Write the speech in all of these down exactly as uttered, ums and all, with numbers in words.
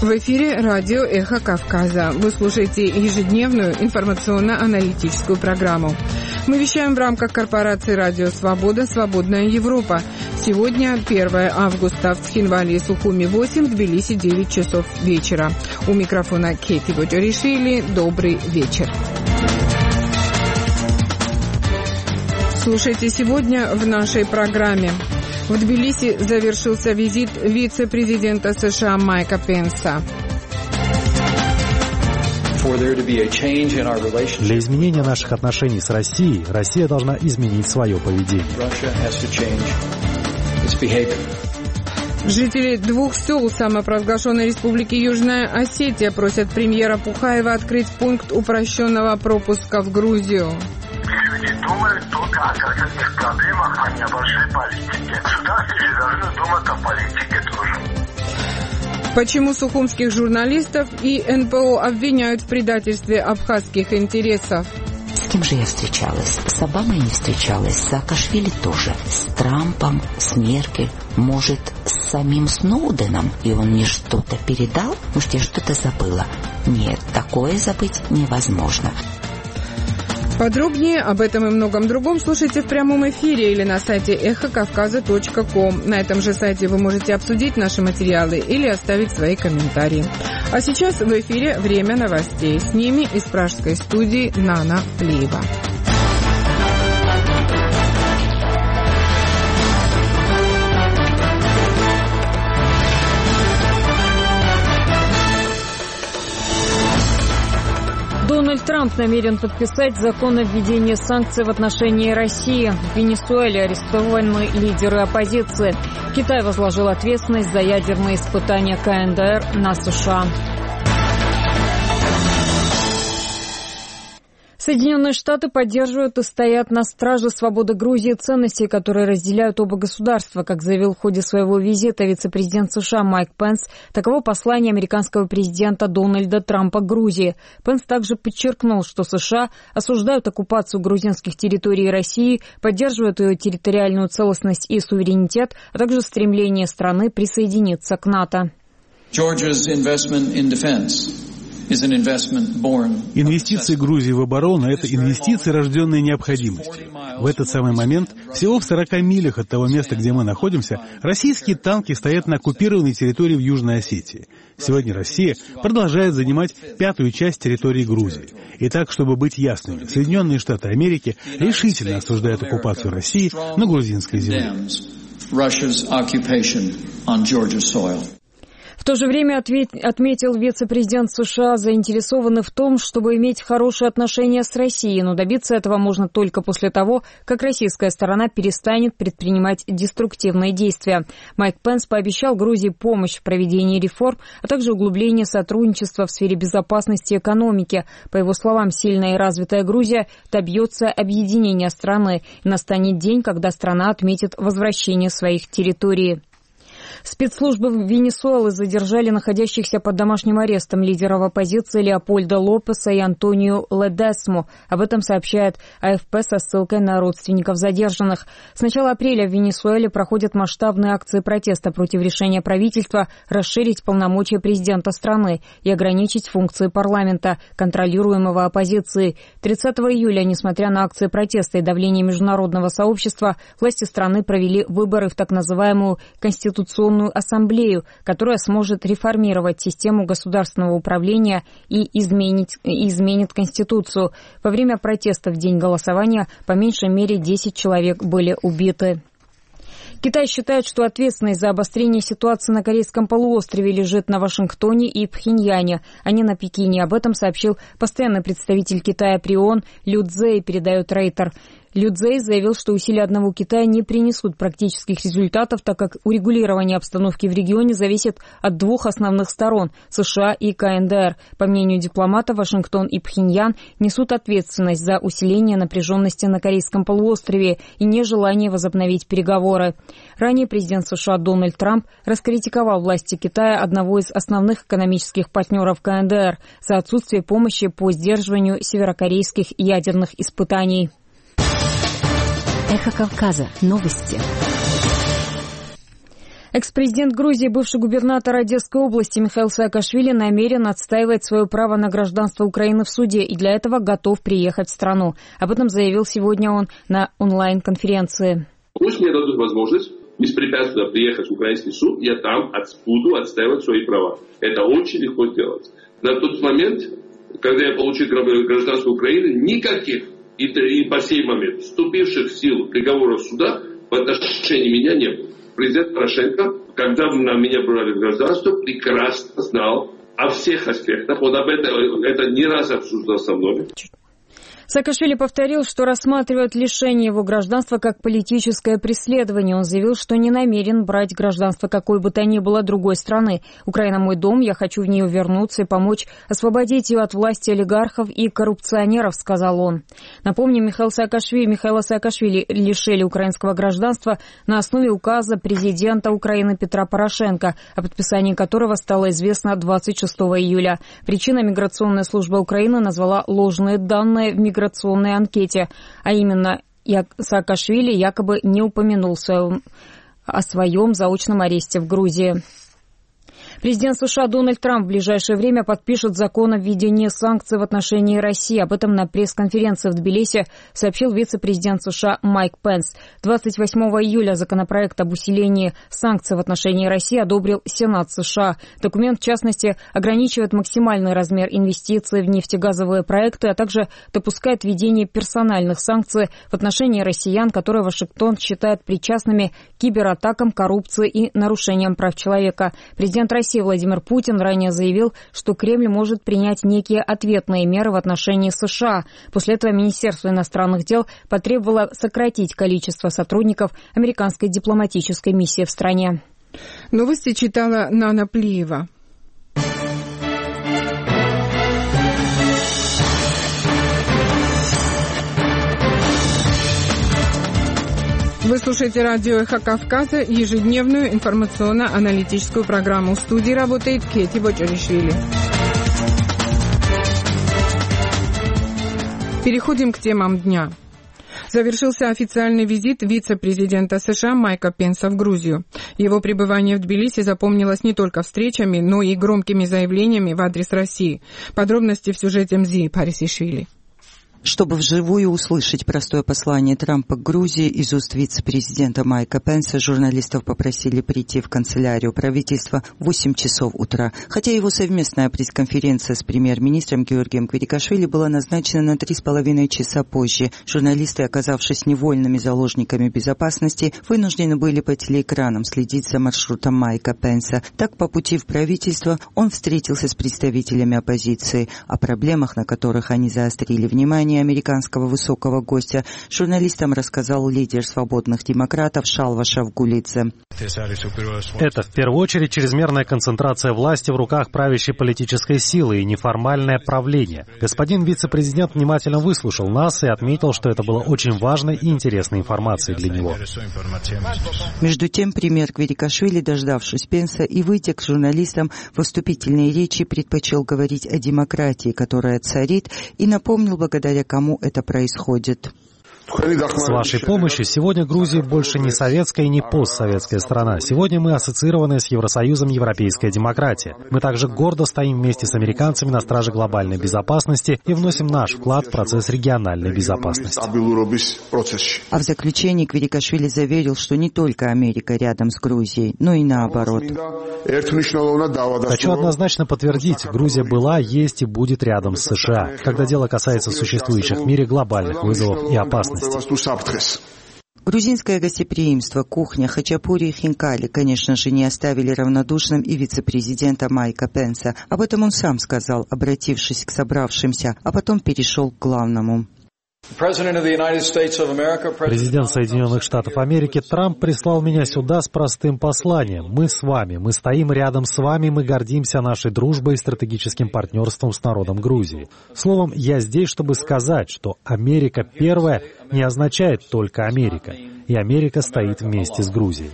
В эфире радио «Эхо Кавказа». Вы слушаете ежедневную информационно-аналитическую программу. Мы вещаем в рамках корпорации «Радио Свобода. Свободная Европа». Сегодня первое августа. В Тхинвале Сухуми восемь, в Тбилиси девять часов вечера. У микрофона Кейти Боджоришвили. Добрый вечер. Слушайте сегодня в нашей программе. В Тбилиси завершился визит вице-президента США Майка Пенса. Для изменения наших отношений с Россией, Россия должна изменить свое поведение. Жители двух сел самопровозглашенной республики Южная Осетия просят премьера Пухаева открыть пункт упрощенного пропуска в Грузию. Люди думают только о конкретных проблемах, а не о большой политике. Государстве должны думать о политике тоже. Почему сухумских журналистов и эн пэ о обвиняют в предательстве абхазских интересов? С кем же я встречалась? С Обамой не встречалась, с Саакашвили тоже, с Трампом, с Меркель, может, с самим Сноуденом, и он мне что-то передал? Может, я что-то забыла? Нет, такое забыть невозможно. Подробнее об этом и многом другом слушайте в прямом эфире или на сайте эхо кавказа точка ком. На этом же сайте вы можете обсудить наши материалы или оставить свои комментарии. А сейчас в эфире время новостей. С ними из пражской студии Нана Плиева. Дональд Трамп намерен подписать закон о введении санкций в отношении России. В Венесуэле арестованы лидеры оппозиции. Китай возложил ответственность за ядерные испытания ка эн дэ эр на США. Соединенные Штаты поддерживают и стоят на страже свободы Грузии и ценностей, которые разделяют оба государства, как заявил в ходе своего визита вице-президент США Майк Пенс. Таково послание американского президента Дональда Трампа Грузии. Пенс также подчеркнул, что США осуждают оккупацию грузинских территорий России, поддерживают ее территориальную целостность и суверенитет, а также стремление страны присоединиться к НАТО. Инвестиции Грузии в оборону – это инвестиции, рожденные необходимостью. В этот самый момент, всего в сорока милях от того места, где мы находимся, российские танки стоят на оккупированной территории в Южной Осетии. Сегодня Россия продолжает занимать пятую часть территории Грузии. Итак, чтобы быть ясными, Соединенные Штаты Америки решительно осуждают оккупацию России на грузинской земле. В то же время отметил вице-президент США, заинтересованы в том, чтобы иметь хорошие отношения с Россией, но добиться этого можно только после того, как российская сторона перестанет предпринимать деструктивные действия. Майк Пенс пообещал Грузии помощь в проведении реформ, а также углубление сотрудничества в сфере безопасности и экономики. По его словам, сильная и развитая Грузия добьется объединения страны, и настанет день, когда страна отметит возвращение своих территорий. Спецслужбы Венесуэлы задержали находящихся под домашним арестом лидеров оппозиции Леопольда Лопеса и Антонио Ледесму. Об этом сообщает а эф пэ со ссылкой на родственников задержанных. С начала апреля в Венесуэле проходят масштабные акции протеста против решения правительства расширить полномочия президента страны и ограничить функции парламента, контролируемого оппозицией. тридцатого июля, несмотря на акции протеста и давление международного сообщества, власти страны провели выборы в так называемую Конституционную ассамблею, которая сможет реформировать систему государственного управления и изменить, изменит Конституцию. Во время протеста в день голосования по меньшей мере десять человек были убиты. Китай считает, что ответственность за обострение ситуации на Корейском полуострове лежит на Вашингтоне и Пхеньяне, а не на Пекине. Об этом сообщил постоянный представитель Китая при ООН Лю Цзэй, передает Рейтер. Лю Цзэй заявил, что усилия одного Китая не принесут практических результатов, так как урегулирование обстановки в регионе зависит от двух основных сторон – США и ка эн дэ эр. По мнению дипломата, Вашингтон и Пхеньян несут ответственность за усиление напряженности на Корейском полуострове и нежелание возобновить переговоры. Ранее президент США Дональд Трамп раскритиковал власти Китая, одного из основных экономических партнеров ка эн дэ эр, за отсутствие помощи по сдерживанию северокорейских ядерных испытаний. Эхо Кавказа. Новости. Экс-президент Грузии, бывший губернатор Одесской области Михаил Саакашвили намерен отстаивать свое право на гражданство Украины в суде и для этого готов приехать в страну. Об этом заявил сегодня он на онлайн-конференции. Пусть мне дадут возможность беспрепятственно приехать в украинский суд, я там буду отстаивать свои права. Это очень легко сделать. На тот момент, когда я получил гражданство Украины, никаких и, и по сей момент вступивших в силу приговоров суда в отношении меня не было. Президент Порошенко, когда на меня брали гражданство, прекрасно знал о всех аспектах. Он об этом это не раз обсуждал со мной. Саакашвили повторил, что рассматривают лишение его гражданства как политическое преследование. Он заявил, что не намерен брать гражданство какой бы то ни было другой страны. «Украина мой дом, я хочу в нее вернуться и помочь освободить ее от власти олигархов и коррупционеров», — сказал он. Напомню, Михаил Саакашвили, Михаила Саакашвили лишили украинского гражданства на основе указа президента Украины Петра Порошенко, о подписании которого стало известно двадцать шестого июля. Причиной миграционная служба Украины назвала ложные данные в миграционной миграционной анкете, а именно Саакашвили якобы не упомянулся о своем заочном аресте в Грузии. Президент США Дональд Трамп в ближайшее время подпишет закон о введении санкций в отношении России. Об этом на пресс-конференции в Тбилиси сообщил вице-президент США Майк Пенс. двадцать восьмого июля законопроект об усилении санкций в отношении России одобрил Сенат США. Документ, в частности, ограничивает максимальный размер инвестиций в нефтегазовые проекты, а также допускает введение персональных санкций в отношении россиян, которые Вашингтон считает причастными к кибератакам, коррупции и нарушениям прав человека. Президент России Владимир Путин ранее заявил, что Кремль может принять некие ответные меры в отношении США. После этого Министерство иностранных дел потребовало сократить количество сотрудников американской дипломатической миссии в стране. Новости читала Нана Плиева. Вы слушаете радио «Эхо Кавказа», ежедневную информационно-аналитическую программу. В студии работает Кети Бочаришвили. Переходим к темам дня. Завершился официальный визит вице-президента США Майка Пенса в Грузию. Его пребывание в Тбилиси запомнилось не только встречами, но и громкими заявлениями в адрес России. Подробности в сюжете Мзии Парисишвили. Чтобы вживую услышать простое послание Трампа к Грузии, из уст вице-президента Майка Пенса журналистов попросили прийти в канцелярию правительства в восемь часов утра. Хотя его совместная пресс-конференция с премьер-министром Георгием Квирикашвили была назначена на три с половиной часа позже, журналисты, оказавшись невольными заложниками безопасности, вынуждены были по телеэкранам следить за маршрутом Майка Пенса. Так, по пути в правительство он встретился с представителями оппозиции. О проблемах, на которых они заострили внимание американского высокого гостя, журналистам рассказал лидер свободных демократов Шалва Шавгулидзе. Это в первую очередь чрезмерная концентрация власти в руках правящей политической силы и неформальное правление. Господин вице-президент внимательно выслушал нас и отметил, что это было очень важной и интересной информацией для него. Между тем, премьер Квирикашвили, дождавшись Пенса и выйдя к журналистам во вступительной речи, предпочел говорить о демократии, которая царит, и напомнил, благодаря кому это происходит. С вашей помощью сегодня Грузия больше не советская и не постсоветская страна. Сегодня мы ассоциированы с Евросоюзом европейская демократия. Мы также гордо стоим вместе с американцами на страже глобальной безопасности и вносим наш вклад в процесс региональной безопасности. А в заключении Квирикашвили заверил, что не только Америка рядом с Грузией, но и наоборот. Хочу однозначно подтвердить, Грузия была, есть и будет рядом с США, когда дело касается существующих в мире глобальных вызовов и опасностей. Грузинское гостеприимство, кухня, хачапури и хинкали, конечно же, не оставили равнодушным и вице-президента Майка Пенса. Об этом он сам сказал, обратившись к собравшимся, а потом перешел к главному. Президент Соединенных Штатов Америки Трамп прислал меня сюда с простым посланием. Мы с вами, мы стоим рядом с вами, мы гордимся нашей дружбой и стратегическим партнерством с народом Грузии. Словом, я здесь, чтобы сказать, что Америка первая не означает только Америка. И Америка стоит вместе с Грузией.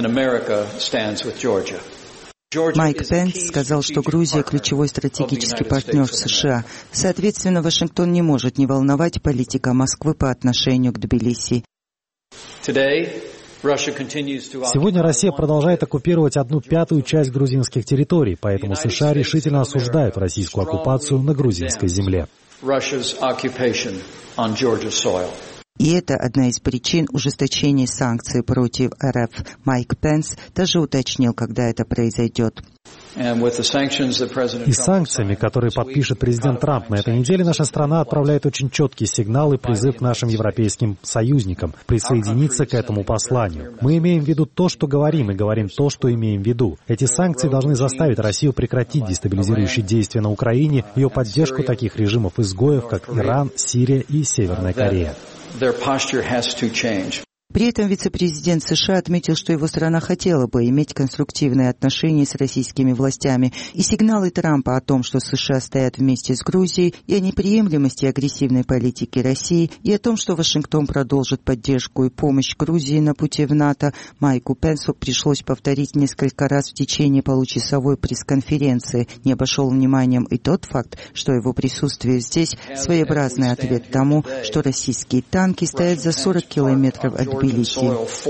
Майк Пенс сказал, что Грузия – ключевой стратегический партнер США. Соответственно, Вашингтон не может не волновать политика Москвы по отношению к Тбилиси. Сегодня Россия продолжает оккупировать одну пятую часть грузинских территорий, поэтому США решительно осуждают российскую оккупацию на грузинской земле. И это одна из причин ужесточения санкций против РФ. Майк Пенс даже уточнил, когда это произойдет. И санкциями, которые подпишет президент Трамп на этой неделе, наша страна отправляет очень четкий сигнал и призыв к нашим европейским союзникам присоединиться к этому посланию. Мы имеем в виду то, что говорим, и говорим то, что имеем в виду. Эти санкции должны заставить Россию прекратить дестабилизирующие действия на Украине, ее поддержку таких режимов-изгоев, как Иран, Сирия и Северная Корея. При этом вице-президент США отметил, что его страна хотела бы иметь конструктивные отношения с российскими властями, и сигналы Трампа о том, что США стоят вместе с Грузией, и о неприемлемости агрессивной политики России, и о том, что Вашингтон продолжит поддержку и помощь Грузии на пути в НАТО, Майку Пенсу пришлось повторить несколько раз в течение получасовой пресс-конференции. Не обошел вниманием и тот факт, что его присутствие здесь – своеобразный ответ тому, что российские танки стоят за сорок километров от Тбилиси.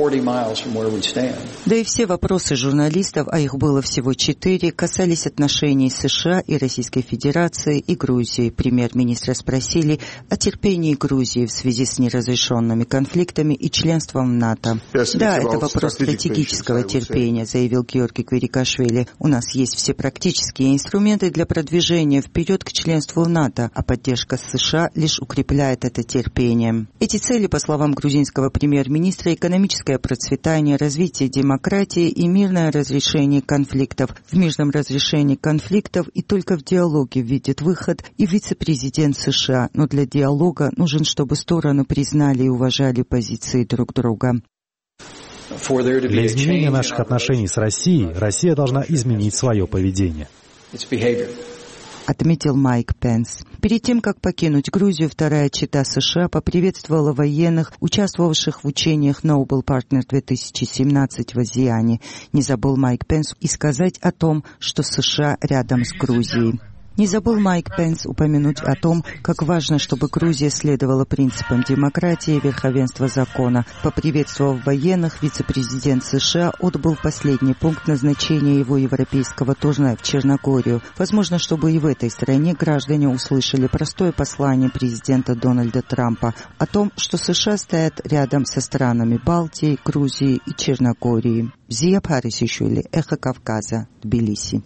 Да и все вопросы журналистов, а их было всего четыре, касались отношений США и Российской Федерации и Грузии. Премьер-министра спросили о терпении Грузии в связи с неразрешенными конфликтами и членством в НАТО. Да, это вопрос стратегического терпения, заявил Георгий Квирикашвили. У нас есть все практические инструменты для продвижения вперед к членству в НАТО, а поддержка США лишь укрепляет это терпение. Эти цели, по словам грузинского премьер-министра, министра экономическое процветание, развитие демократии и мирное разрешение конфликтов. В мирном разрешении конфликтов и только в диалоге видит выход и вице-президент США. Но для диалога нужен, чтобы стороны признали и уважали позиции друг друга. Для изменения наших отношений с Россией, Россия должна изменить свое поведение. Отметил Майк Пенс. Перед тем, как покинуть Грузию, вторая чета США поприветствовала военных, участвовавших в учениях Noble Partner две тысячи семнадцать в Азиане. Не забыл Майк Пенс и сказать о том, что США рядом с Грузией. Не забыл Майк Пенс упомянуть о том, как важно, чтобы Грузия следовала принципам демократии и верховенства закона. Поприветствовав военных, вице-президент США отбыл последний пункт назначения его европейского турне в Черногорию. Возможно, чтобы и в этой стране граждане услышали простое послание президента Дональда Трампа о том, что США стоят рядом со странами Балтии, Грузии и Черногории. Зия Парисишвили, Эхо Кавказа, Тбилиси.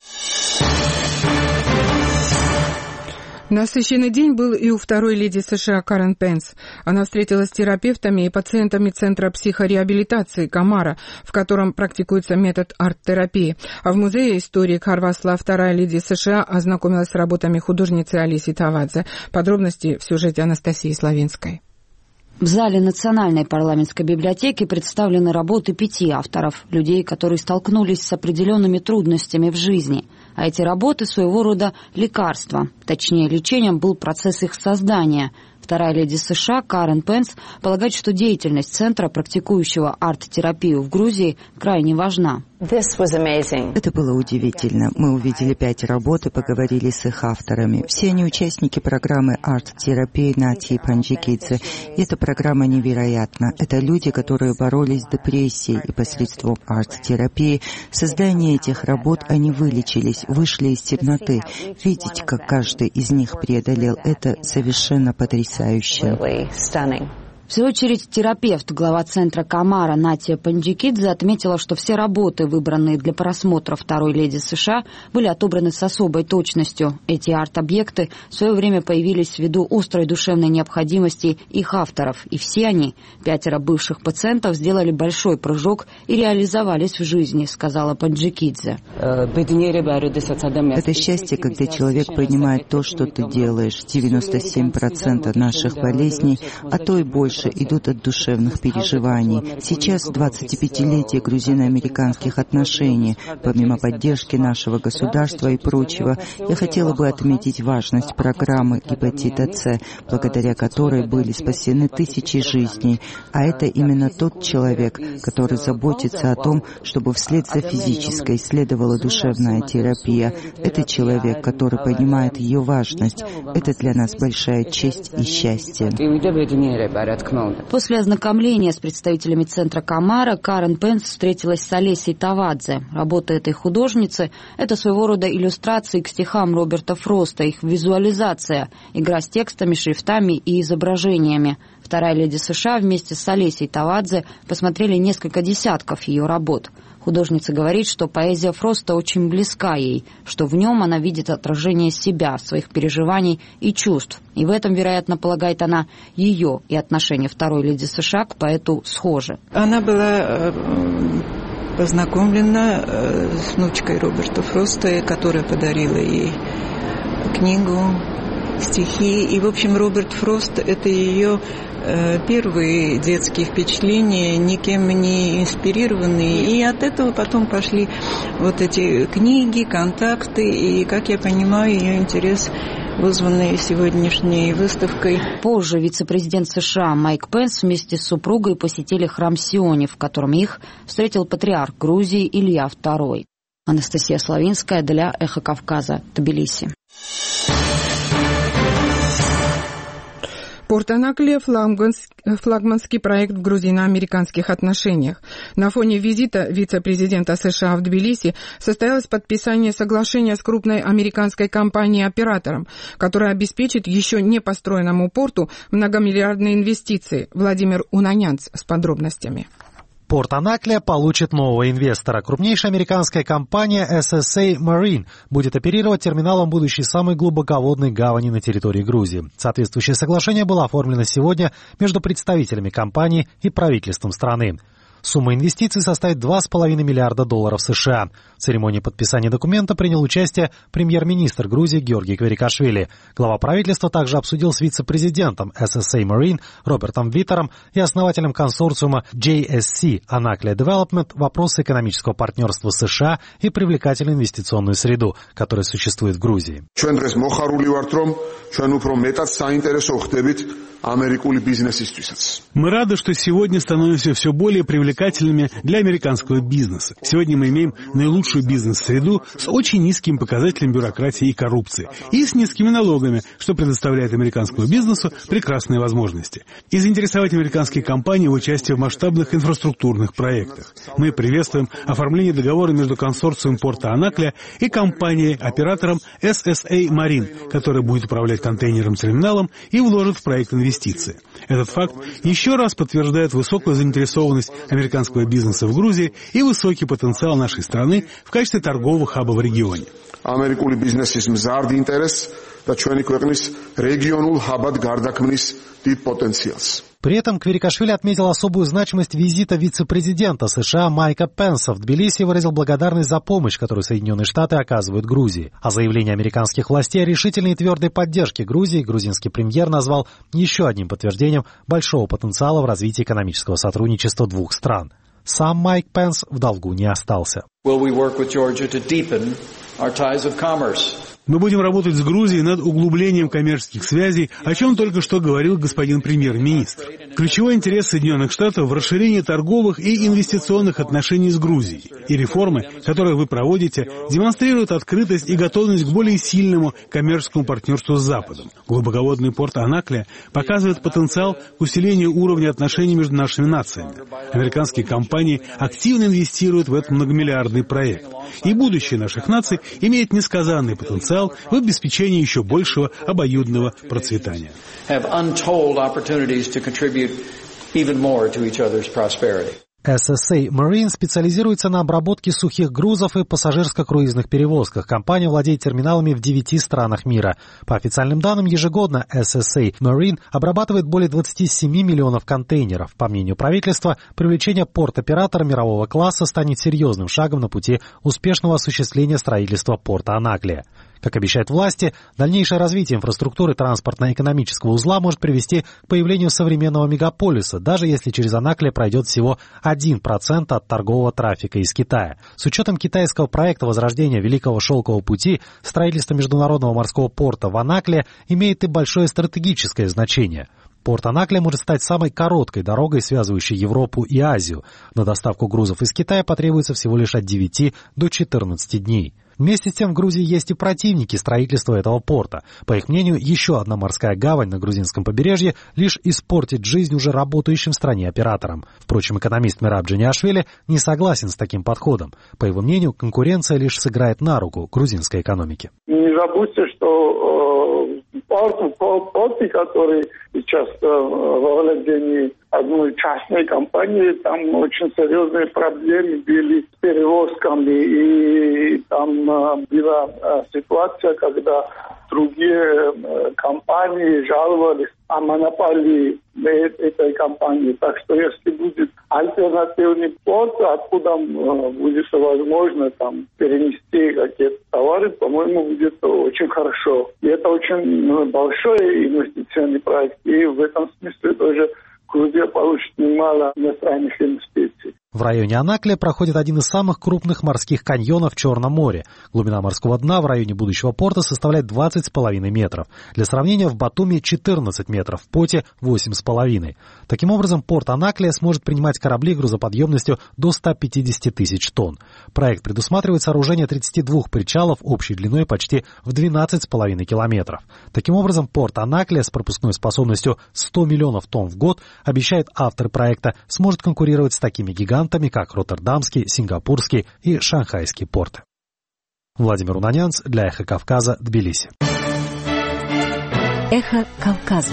Насыщенный день был и у второй леди США Карен Пенс. Она встретилась с терапевтами и пациентами Центра психореабилитации Камара, в котором практикуется метод арт-терапии. А в Музее истории Харвасла вторая леди США ознакомилась с работами художницы Алиси Тавадзе. Подробности в сюжете Анастасии Славинской. В зале Национальной парламентской библиотеки представлены работы пяти авторов, людей, которые столкнулись с определенными трудностями в жизни. А эти работы своего рода лекарства. Точнее, лечением был процесс их создания. Вторая леди США Карен Пенс полагает, что деятельность Центра, практикующего арт-терапию в Грузии, крайне важна. Это было удивительно. Мы увидели пять работ и поговорили с их авторами. Все они участники программы арт-терапии Натьи Панджикидзе. И эта программа невероятна. Это люди, которые боролись с депрессией, и посредством арт-терапии, создания этих работ, они вылечились, вышли из темноты. Видеть, как каждый из них преодолел это, совершенно потрясающе. В свою очередь, терапевт, глава Центра Камара Натья Панджикидзе отметила, что все работы, выбранные для просмотра второй леди США, были отобраны с особой точностью. Эти арт-объекты в свое время появились ввиду острой душевной необходимости их авторов, и все они, пятеро бывших пациентов, сделали большой прыжок и реализовались в жизни, сказала Панджикидзе. Это счастье, когда человек понимает то, что ты делаешь. девяносто семь процентов наших болезней, а то и больше, идут от душевных переживаний. Сейчас двадцатипятилетие грузино-американских отношений. Помимо поддержки нашего государства и прочего, я хотела бы отметить важность программы гепатита С, благодаря которой были спасены тысячи жизней. А это именно тот человек, который заботится о том, чтобы вслед за физической следовала душевная терапия. Это человек, который понимает ее важность. Это для нас большая честь и счастье. После ознакомления с представителями центра Камара Карен Пенс встретилась с Олесей Тавадзе. Работа этой художницы – это своего рода иллюстрации к стихам Роберта Фроста, их визуализация, игра с текстами, шрифтами и изображениями. Вторая леди США вместе с Олесей Тавадзе посмотрели несколько десятков ее работ. Художница говорит, что поэзия Фроста очень близка ей, что в нем она видит отражение себя, своих переживаний и чувств. И в этом, вероятно, полагает она, ее и отношение второй леди США к поэту схожи. Она была познакомлена с внучкой Роберта Фроста, которая подарила ей книгу, стихи. И, в общем, Роберт Фрост – это ее первые детские впечатления, никем не инспирированные. И от этого потом пошли вот эти книги, контакты. И, как я понимаю, ее интерес, вызванный сегодняшней выставкой. Позже вице-президент США Майк Пенс вместе с супругой посетили храм Сионе, в котором их встретил патриарх Грузии Илья второй. Анастасия Славинская для «Эхо Кавказа», Тбилиси. Порт Анаклия – флагманский проект в грузино-американских отношениях. На фоне визита вице-президента США в Тбилиси состоялось подписание соглашения с крупной американской компанией-оператором, которая обеспечит еще не построенному порту многомиллиардные инвестиции. Владимир Унанянц с подробностями. Порт Анаклия получит нового инвестора. Крупнейшая американская компания эс эс эй Marine будет оперировать терминалом будущей самой глубоководной гавани на территории Грузии. Соответствующее соглашение было оформлено сегодня между представителями компании и правительством страны. Сумма инвестиций составит два с половиной миллиарда долларов США. В церемонии подписания документа принял участие премьер-министр Грузии Георгий Кверикашвили. Глава правительства также обсудил с вице-президентом эс эс эй Marine Робертом Виттером и основателем консорциума джей эс си Anaklia Development вопросы экономического партнерства США и привлекательную инвестиционную среду, которая существует в Грузии. Мы рады, что сегодня становимся все более привлекательными для американского бизнеса. Сегодня мы имеем наилучшую бизнес-среду с очень низким показателем бюрократии и коррупции и с низкими налогами, что предоставляет американскому бизнесу прекрасные возможности. И заинтересовать американские компании в участии в масштабных инфраструктурных проектах. Мы приветствуем оформление договора между консорциумом порта Анаклия и компанией-оператором эс эс эй Marine, которая будет управлять контейнерным-терминалом и вложит в проект инвестиции. Этот факт еще раз подтверждает высокую заинтересованность американского бизнеса в Грузии и высокий потенциал нашей страны в качестве торгового хаба в регионе. Америкული ბიზნესის მზარდი ინტერესს და ჩვენი ქვეყნის რეგიონულ ჰაბად გარდაქმნის დიდ პოტენციალს. При этом Кверикашвили отметил особую значимость визита вице-президента США Майка Пенса в Тбилиси и выразил благодарность за помощь, которую Соединенные Штаты оказывают Грузии. А заявление американских властей о решительной и твердой поддержке Грузии грузинский премьер назвал еще одним подтверждением большого потенциала в развитии экономического сотрудничества двух стран. Сам Майк Пенс в долгу не остался. Мы будем работать с Грузией над углублением коммерческих связей, о чем только что говорил господин премьер-министр. Ключевой интерес Соединенных Штатов в расширении торговых и инвестиционных отношений с Грузией. И реформы, которые вы проводите, демонстрируют открытость и готовность к более сильному коммерческому партнерству с Западом. Глубоководный порт Анаклия показывает потенциал к усилению уровня отношений между нашими нациями. Американские компании активно инвестируют в этот многомиллиардный проект. И будущее наших наций имеет несказанный потенциал в обеспечении еще большего обоюдного процветания. эс эс эй Marine специализируется на обработке сухих грузов и пассажирско-круизных перевозках. Компания владеет терминалами в девяти странах мира. По официальным данным, ежегодно эс эс эй Marine обрабатывает более двадцати семи миллионов контейнеров. По мнению правительства, привлечение порт-оператора мирового класса станет серьезным шагом на пути успешного осуществления строительства порта Анаклия. Как обещают власти, дальнейшее развитие инфраструктуры транспортно-экономического узла может привести к появлению современного мегаполиса, даже если через Анаклия пройдет всего один процент от торгового трафика из Китая. С учетом китайского проекта возрождения Великого Шелкового пути, строительство международного морского порта в Анаклия имеет и большое стратегическое значение. Порт Анаклия может стать самой короткой дорогой, связывающей Европу и Азию. На доставку грузов из Китая потребуется всего лишь от девяти до четырнадцати дней. Вместе с тем в Грузии есть и противники строительства этого порта. По их мнению, еще одна морская гавань на грузинском побережье лишь испортит жизнь уже работающим в стране операторам. Впрочем, экономист Мераб Джиниашвили не согласен с таким подходом. По его мнению, конкуренция лишь сыграет на руку грузинской экономике. Не забудьте, что э, порты, порты, которые сейчас э, во владении одной частной компании, там очень серьезные проблемы были с перевозками, и там э, была э, ситуация, когда другие э, компании жаловались о монополии этой компании. Так что если будет альтернативный порт, откуда э, будет возможно там перенести какие-то товары, по-моему, будет очень хорошо. И это очень ну, большой инвестиционный проект, и в этом смысле тоже Грузия получит немало иностранных инвестиций. В районе Анаклия проходит один из самых крупных морских каньонов в Черном море. Глубина морского дна в районе будущего порта составляет двадцать с половиной метров. Для сравнения, в Батуми четырнадцать метров, в Поте восемь с половиной. Таким образом, порт Анаклия сможет принимать корабли грузоподъемностью до ста пятидесяти тысяч тонн. Проект предусматривает сооружение тридцати двух причалов общей длиной почти в двенадцать с половиной километров. Таким образом, порт Анаклия с пропускной способностью сто миллионов тонн в год, обещает автор проекта, сможет конкурировать с такими гигантами, как Роттердамский, Сингапурский и Шанхайский порты. Владимир Унанянц для «Эхо Кавказа», Тбилиси. «Эхо Кавказа».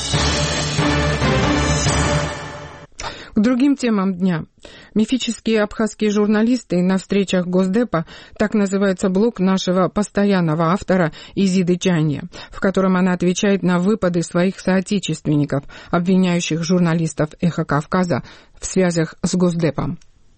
К другим темам дня. Мифические абхазские журналисты на встречах Госдепа, так называется блог нашего постоянного автора Изиды Чанья, в котором она отвечает на выпады своих соотечественников, обвиняющих журналистов «Эхо Кавказа» в связях с Госдепом.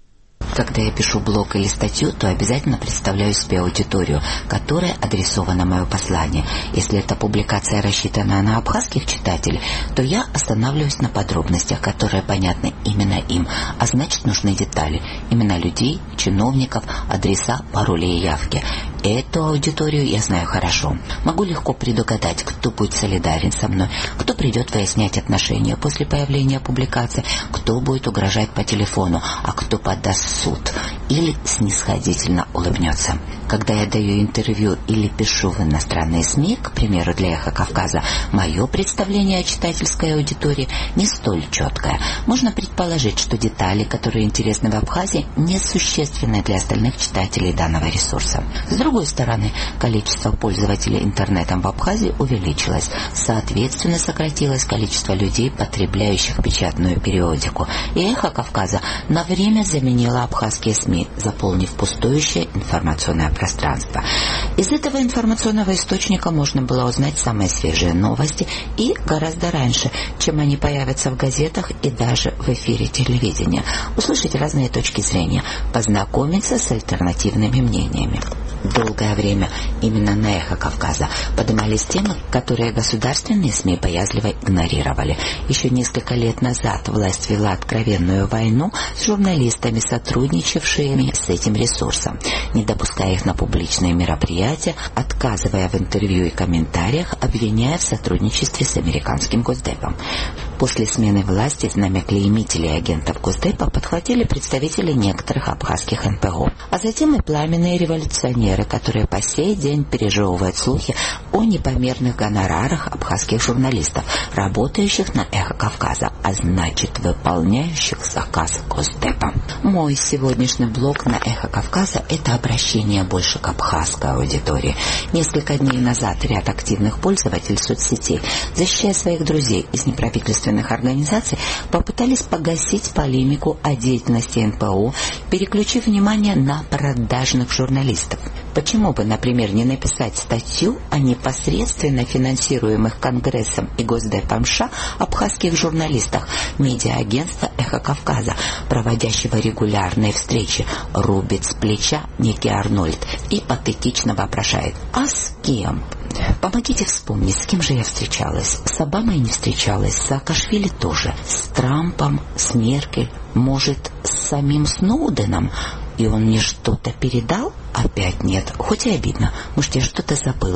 Когда я пишу блог или статью, то обязательно представляю себе аудиторию, которой адресовано мое послание. Если эта публикация рассчитана на абхазских читателей, то я останавливаюсь на подробностях, которые понятны именно им, а значит нужны детали, имена людей, чиновников, адреса, пароли и явки. Эту аудиторию я знаю хорошо. Могу легко предугадать, кто будет солидарен со мной, кто придет выяснять отношения после появления публикации, кто будет угрожать по телефону, а кто подаст в суд или снисходительно улыбнется. Когда я даю интервью или пишу в иностранные СМИ, к примеру, для «Эхо Кавказа», мое представление о читательской аудитории не столь четкое. Можно предположить, что детали, которые интересны в Абхазии, несущественны для остальных читателей данного ресурса. С другой стороны, количество пользователей интернетом в Абхазии увеличилось. Соответственно, сократилось количество людей, потребляющих печатную периодику. И «Эхо Кавказа» на время заменило абхазские СМИ, заполнив пустующее информационное пространство. Из этого информационного источника можно было узнать самые свежие новости и гораздо раньше, чем они появятся в газетах и даже в эфире телевидения, услышать разные точки зрения, познакомиться с альтернативными мнениями. Долгое время именно на «Эхо Кавказа» поднимались темы, которые государственные СМИ боязливо игнорировали. Еще несколько лет назад власть вела откровенную войну с журналистами, сотрудничавшими с этим ресурсом, не допуская их на публичные мероприятия, отказывая в интервью и комментариях, обвиняя в сотрудничестве с американским Госдепом. После смены власти знамя клеймителей и агентов Госдепа подхватили представители некоторых абхазских эн пэ о, а затем и пламенные революционеры, которые по сей день пережевывают слухи о непомерных гонорарах абхазских журналистов, работающих на «Эхо Кавказа», а значит выполняющих заказ Госдепа. Мой сегодняшний блог на «Эхо Кавказа» — это обращение больше к абхазской аудитории. Несколько дней назад ряд активных пользователей соцсетей, защищая своих друзей из неправительственных организаций, попытались погасить полемику о деятельности эн пэ о, переключив внимание на продажных журналистов. Почему бы, например, не написать статью о непосредственно финансируемых Конгрессом и Госдепом США абхазских журналистах медиаагентства «Эхо Кавказа», проводящего регулярные встречи, рубит с плеча некий Арнольд и патетично вопрошает: «А с кем?» Помогите вспомнить, с кем же я встречалась. С Обамой не встречалась, с Саакашвили тоже, с Трампом, с Меркель, может, с самим Сноуденом? И он мне что-то передал? Опять нет. Хоть и обидно. Может, я что-то забыла.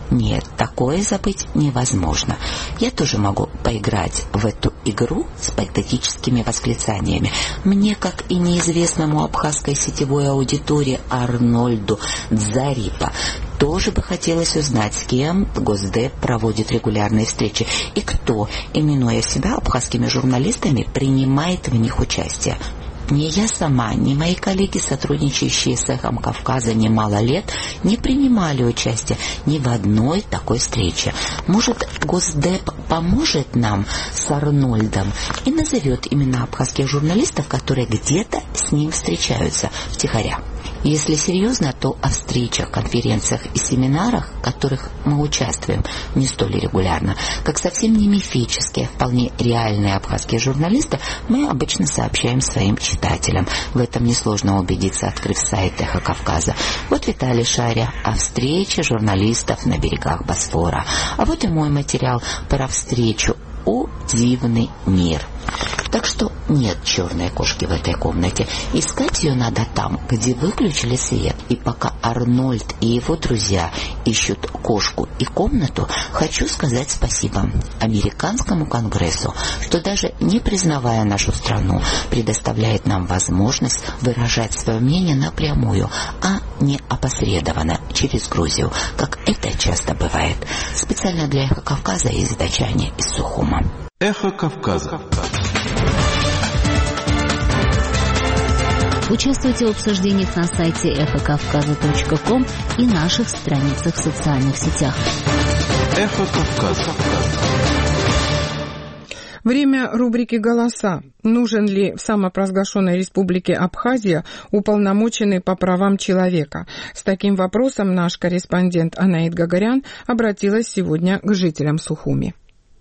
Нет, такое забыть невозможно. Я тоже могу поиграть в эту игру с патетическими восклицаниями. Мне, как и неизвестному абхазской сетевой аудитории Арнольду Дзарипа, тоже бы хотелось узнать, с кем Госдеп проводит регулярные встречи и кто, именуя себя абхазскими журналистами, принимает в них участие. Ни я сама, ни мои коллеги, сотрудничающие с «Эхом Кавказа» немало лет, не принимали участие ни в одной такой встрече. Может, Госдеп поможет нам с Арнольдом и назовет имена абхазских журналистов, которые где-то с ним встречаются втихаря. Если серьезно, то о встречах, конференциях и семинарах, в которых мы участвуем не столь регулярно, как совсем не мифические, а вполне реальные абхазские журналисты, мы обычно сообщаем своим читателям. В этом несложно убедиться, открыв сайт «Эхо Кавказа». Вот Виталий Шаря о встрече журналистов на берегах Босфора. А вот и мой материал про встречу «О дивный мир». Так что нет черной кошки в этой комнате. Искать ее надо там, где выключили свет. И пока Арнольд и его друзья ищут кошку и комнату, хочу сказать спасибо американскому конгрессу, что даже не признавая нашу страну, предоставляет нам возможность выражать свое мнение напрямую, а не опосредованно через Грузию, как это часто бывает. Специально для «Эхо Кавказа» из Дачани из Сухума. Эхо Кавказа. Участвуйте в обсуждениях на сайте эхо кавказа точка ком и наших страницах в социальных сетях. Эхо Кавказа. Время рубрики «Голоса». Нужен ли в самопровозглашенной республике Абхазия уполномоченный по правам человека? С таким вопросом наш корреспондент Анаит Гагарян обратилась сегодня к жителям Сухуми.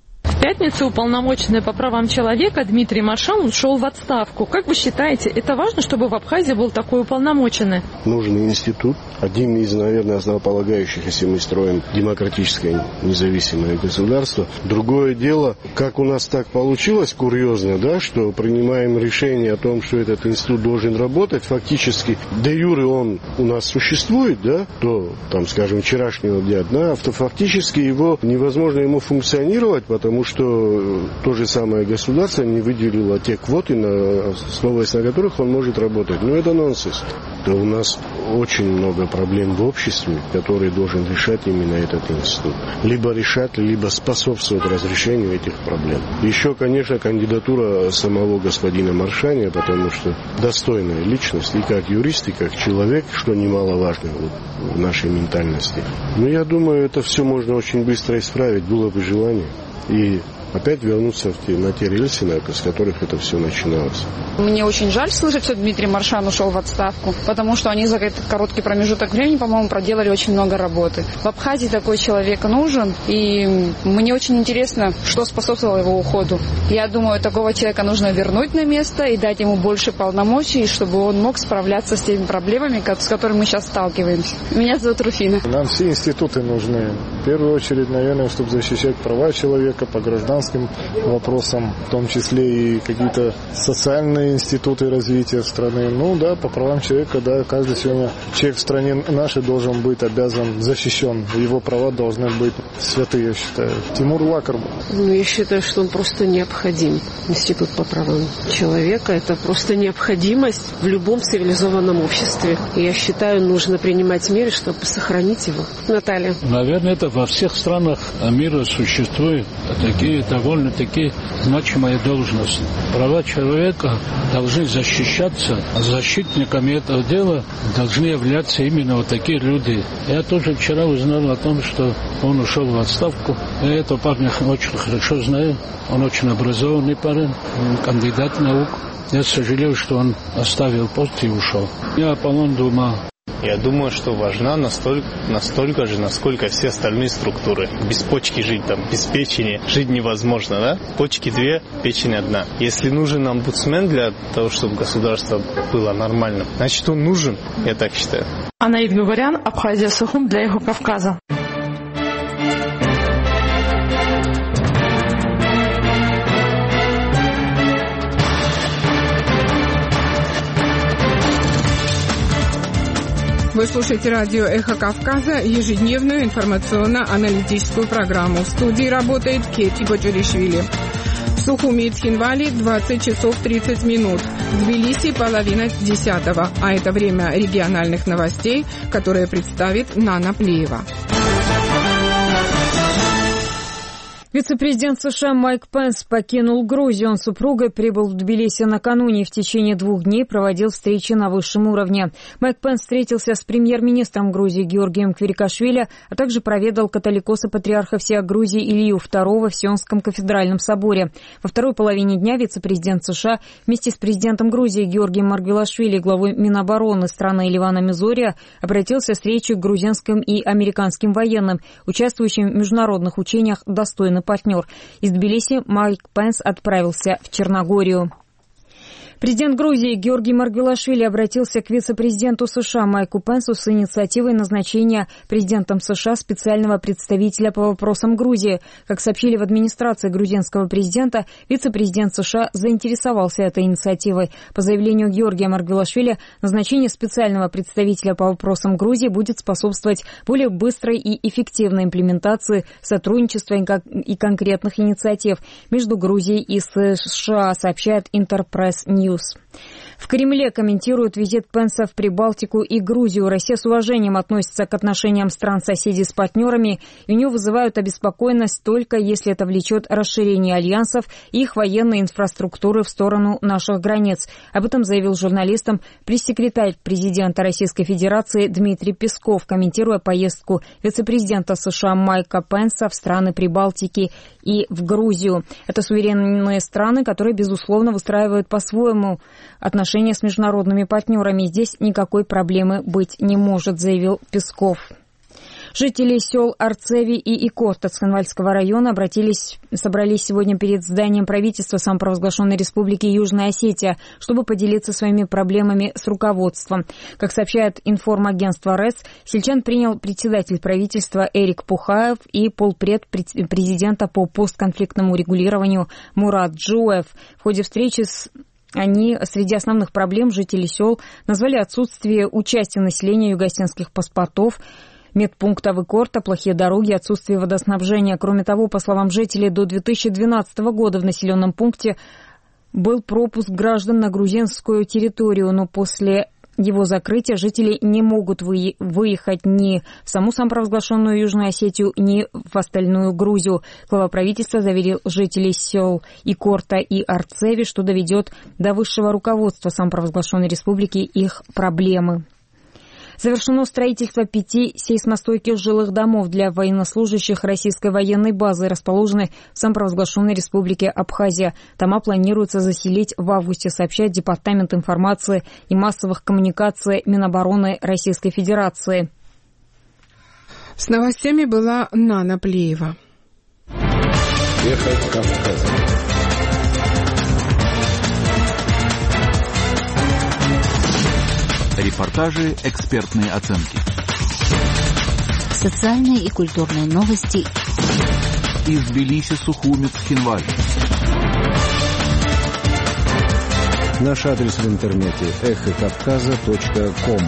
В пятницу уполномоченный по правам человека Дмитрий Маршан ушел в отставку. Как вы считаете, это важно, чтобы в Абхазии был такой уполномоченный? Нужен институт, один из, наверное, основополагающих, если мы строим демократическое независимое государство. Другое дело, как у нас так получилось курьезно, да, что принимаем решение о том, что этот институт должен работать, фактически де юре он у нас существует, да, до, там, скажем, вчерашнего дня, да, фактически его невозможно ему функционировать, потому что то же самое государство не выделило те квоты, на основываясь на которых он может работать. Ну, это нонсенс. Да у нас очень много проблем в обществе, которые должен решать именно этот институт. Либо решать, либо способствовать разрешению этих проблем. Еще, конечно, кандидатура самого господина Маршаня, потому что достойная личность и как юрист, и как человек, что немаловажно в нашей ментальности. Но я думаю, это все можно очень быстро исправить, было бы желание. И опять вернуться в те, на те рельсы, с которых это все начиналось. Мне очень жаль слышать, что Дмитрий Маршан ушел в отставку, потому что они за этот короткий промежуток времени, по-моему, проделали очень много работы. В Абхазии такой человек нужен, и мне очень интересно, что способствовало его уходу. Я думаю, такого человека нужно вернуть на место и дать ему больше полномочий, чтобы он мог справляться с теми проблемами, с которыми мы сейчас сталкиваемся. Меня зовут Руфина. Нам все институты нужны. В первую очередь, наверное, чтобы защищать права человека по гражданским вопросам, в том числе и какие-то социальные институты развития страны. Ну да, по правам человека, да, каждый сегодня человек в стране нашей должен быть обязан защищен. Его права должны быть святы, я считаю. Тимур Лакар. Ну, я считаю, что он просто необходим. Институт по правам человека – это просто необходимость в любом цивилизованном обществе. И я считаю, нужно принимать меры, чтобы сохранить его. Наталья. Наверное, это во всех странах мира существует такие довольно-таки значимая должность. Права человека должны защищаться, а защитниками этого дела должны являться именно вот такие люди. Я тоже вчера узнал о том, что он ушел в отставку. Я этого парня очень хорошо знаю. Он очень образованный парень, кандидат наук. Я сожалею, что он оставил пост и ушел. Я Аполлон Дума. Я думаю, что важна настолько, настолько же, насколько все остальные структуры. Без почки жить, там, без печени жить невозможно, да? Почки две, печень одна. Если нужен омбудсмен для того, чтобы государство было нормальным, значит, он нужен, я так считаю. Анаит Гагарян, Абхазия, Сухум для Эхо Кавказа. Вы слушаете радио «Эхо Кавказа», ежедневную информационно-аналитическую программу. В студии работает Кети Боджоришвили. В Сухуми и Цхинвале двадцать часов тридцать минут. В Тбилиси половина десятого. А это время региональных новостей, которые представит Нана Плиева. Вице-президент США Майк Пенс покинул Грузию. Он с супругой прибыл в Тбилиси накануне и в течение двух дней проводил встречи на высшем уровне. Майк Пенс встретился с премьер-министром Грузии Георгием Квирикашвили, а также проведал католикоса патриарха всея Грузии Илью второго в Сионском кафедральном соборе. Во второй половине дня вице-президент США вместе с президентом Грузии Георгием Маргвелашвили и главой Минобороны страны Ливана Мизория обратился с речью к грузинским и американским военным, участвующим в международных учениях «Достойный партнер». Из Тбилиси Майк Пенс отправился в Черногорию. Президент Грузии Георгий Маргвелашвили обратился к вице-президенту США Майку Пенсу с инициативой назначения президентом США специального представителя по вопросам Грузии. Как сообщили в администрации грузинского президента, вице-президент США заинтересовался этой инициативой. По заявлению Георгия Маргвелашвили, назначение специального представителя по вопросам Грузии будет способствовать более быстрой и эффективной имплементации сотрудничества и конкретных инициатив между Грузией и США, сообщает Интерпресс Ньюс. В Кремле комментируют визит Пенса в Прибалтику и Грузию. Россия с уважением относится к отношениям стран-соседей с партнерами, и у нее вызывают обеспокоенность только если это влечет расширение альянсов и их военной инфраструктуры в сторону наших границ. Об этом заявил журналистам пресс-секретарь президента Российской Федерации Дмитрий Песков, комментируя поездку вице-президента США Майка Пенса в страны Прибалтики и в Грузию. Это суверенные страны, которые, безусловно, выстраивают по-своему отношения с международными партнерами. Здесь никакой проблемы быть не может, заявил Песков. Жители сел Арцеви и Икорта Цхинвальского района обратились, собрались сегодня перед зданием правительства самопровозглашенной республики Южная Осетия, чтобы поделиться своими проблемами с руководством. Как сообщает информагентство РЭС, сельчан принял председатель правительства Эрик Пухаев и полпред президента по постконфликтному регулированию Мурат Джуев. В ходе встречи с Они среди основных проблем жителей сел назвали отсутствие участия населения югосинских паспортов, медпунктов Икорта, плохие дороги, отсутствие водоснабжения. Кроме того, по словам жителей, до две тысячи двенадцатого года в населенном пункте был пропуск граждан на грузинскую территорию, но после его закрытия жители не могут выехать ни в саму самопровозглашенную Южную Осетию, ни в остальную Грузию. Глава правительства заверил жителей сел Икорта и Арцеви, что доведет до высшего руководства самопровозглашенной республики их проблемы. Завершено строительство пяти сейсмостойких жилых домов для военнослужащих российской военной базы, расположенной в самопровозглашенной республике Абхазия. Дома планируется заселить в августе, сообщает Департамент информации и массовых коммуникаций Минобороны Российской Федерации. С новостями была Нана Плиева. Эхо Кавказа. Репортажи, экспертные оценки. Социальные и культурные новости. Из Тбилиси, Сухуми, Цхинваль. Наш адрес в интернете эхо кавказа точка ком.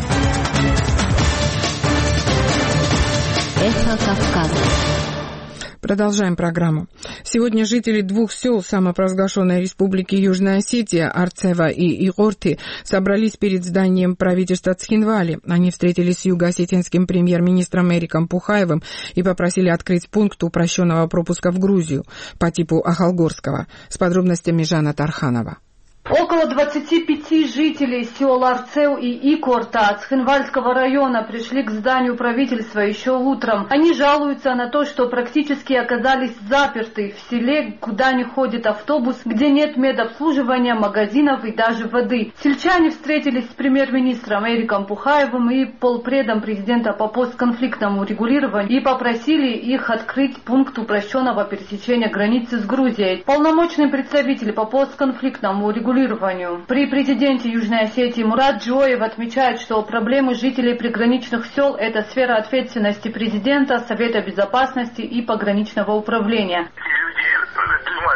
Эхо Кавказа. Продолжаем программу. Сегодня жители двух сел самопровозглашенной республики Южная Осетия, Арцева и Игорты, собрались перед зданием правительства Цхинвали. Они встретились с юго-осетинским премьер-министром Эриком Пухаевым и попросили открыть пункт упрощенного пропуска в Грузию по типу Ахалгорского. С подробностями Жанна Тарханова. Около двадцати пяти жителей сел Арцев и Икорта Цхинвальского района пришли к зданию правительства еще утром. Они жалуются на то, что практически оказались заперты в селе, куда не ходит автобус, где нет медобслуживания, магазинов и даже воды. Сельчане встретились с премьер-министром Эриком Пухаевым и полпредом президента по постконфликтному регулированию и попросили их открыть пункт упрощенного пересечения границы с Грузией. Полномочный представитель по постконфликтному регулированию При президенте Южной Осетии Мурат Джоев отмечает, что проблемы жителей приграничных сел – это сфера ответственности президента, Совета Безопасности и пограничного управления. Люди думают не об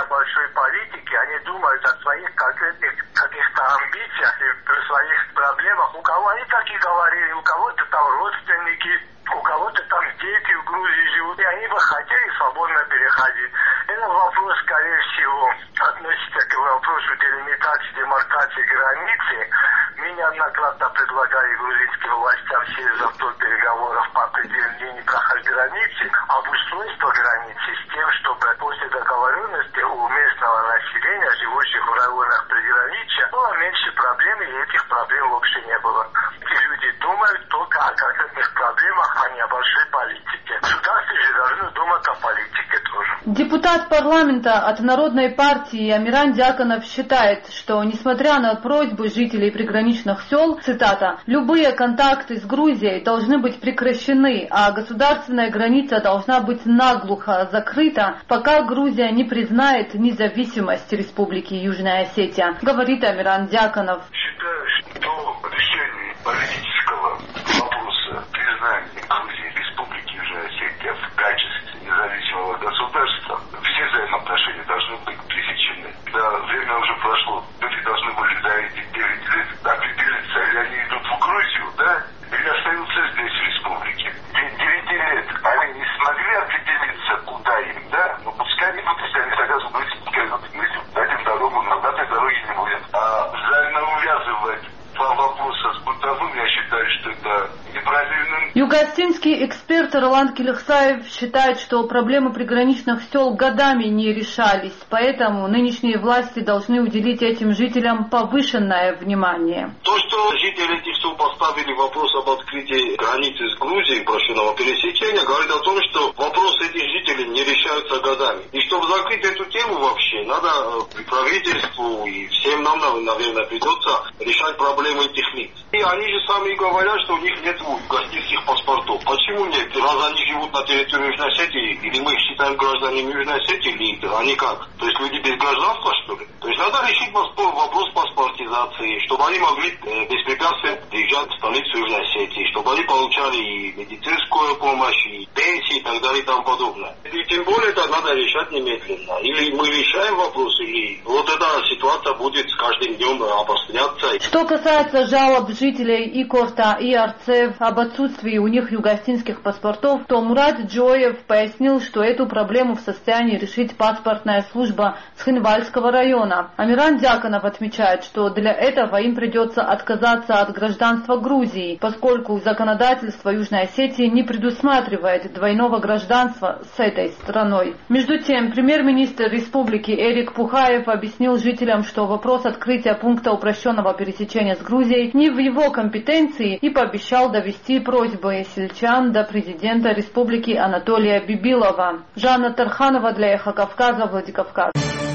большой политике, они думают о своих конкретных каких-то амбициях и о своих проблемах. У кого они так и говорили, у кого-то там родственники, у кого-то там дети в Грузии живут, и они бы хотели свободно переходить. Этот вопрос, скорее всего, относится к вопросу делимитации, демаркации границы. Мы неоднократно предлагали грузинским властям сесть за стол переговоров по определению границы, обустройство границы с тем, чтобы после договоренности у местного населения, живущих в районах приграничья, было меньше проблем, и этих проблем вообще не было. Эти люди думают только о конкретных проблемах, а не о большой политике. Государство же должно думать о политике тоже. Депутат парламента от Народной партии Амиран Дьяконов считает, что, несмотря на просьбы жителей приграничных сел, цитата, «любые контакты с Грузией должны быть прекращены, а государственная граница должна быть наглухо закрыта, пока Грузия не признает независимость Республики Южная Осетия», говорит Амиран Дьяконов. Считаю, что решение политического вопроса признания Грузии Республики Южная Осетия в качестве независимого государства, все взаимоотношения должны быть пресечены. Да, время уже прошло. Люди должны были за эти девять лет определиться, или они идут в Грузию, да, или остаются здесь, в республике. Девяти лет они не смогли определиться, куда им, да, но пускай они будут, если они согласны, пускай идут в Грузию, дадим дорогу, но этой дороги не будет. А взаимно увязывать два вопроса с бытовым, я считаю, что это неправильно. Югостинский эксперт Роланд Келехсаев считает, что проблемы приграничных сел годами не решались, поэтому нынешние власти должны уделить этим жителям повышенное внимание. То, что жители этих сел поставили вопрос об открытии границы с Грузией, упрощенного пересечения, говорит о том, что вопросы этих жителей не решаются годами. И чтобы закрыть эту тему вообще, надо при правительству и всем нам, наверное, придется решать проблемы этих лиц. И они же сами говорят, что у них нет гостинских паспортов. Почему нет? Раз они живут на территории Южной Осетии, или мы их считаем гражданами Южной Осетии, или они как? То есть люди без гражданства, что ли? То есть надо решить вопрос паспортизации, чтобы они могли беспрепятственно приезжать в столицу Южной Осетии, чтобы они получали и медицинскую помощь, и пенсии, и так далее, и тому подобное. И тем более это надо решать немедленно. Или мы решаем вопрос, или вот эта ситуация будет с каждым днем обостряться. Что касается жалоб жителей Икорта и Арцев об отсутствии у них югостинских паспортов, то Мурат Джоев пояснил, что эту проблему в состоянии решить паспортная служба Схинвальского района. Амиран Дьяконов отмечает, что для этого им придется отказаться от гражданства Грузии, поскольку законодательство Южной Осетии не предусматривает двойного гражданства с этой страной. Между тем, премьер-министр республики Эрик Пухаев объяснил жителям, что вопрос открытия пункта упрощенного пересечения с Грузией не в его компетенции, и пообещал довести просьбы сельчан до президента республики Анатолия Бибилова. Жанна Тарханова для Эхо Кавказа, Владикавказ.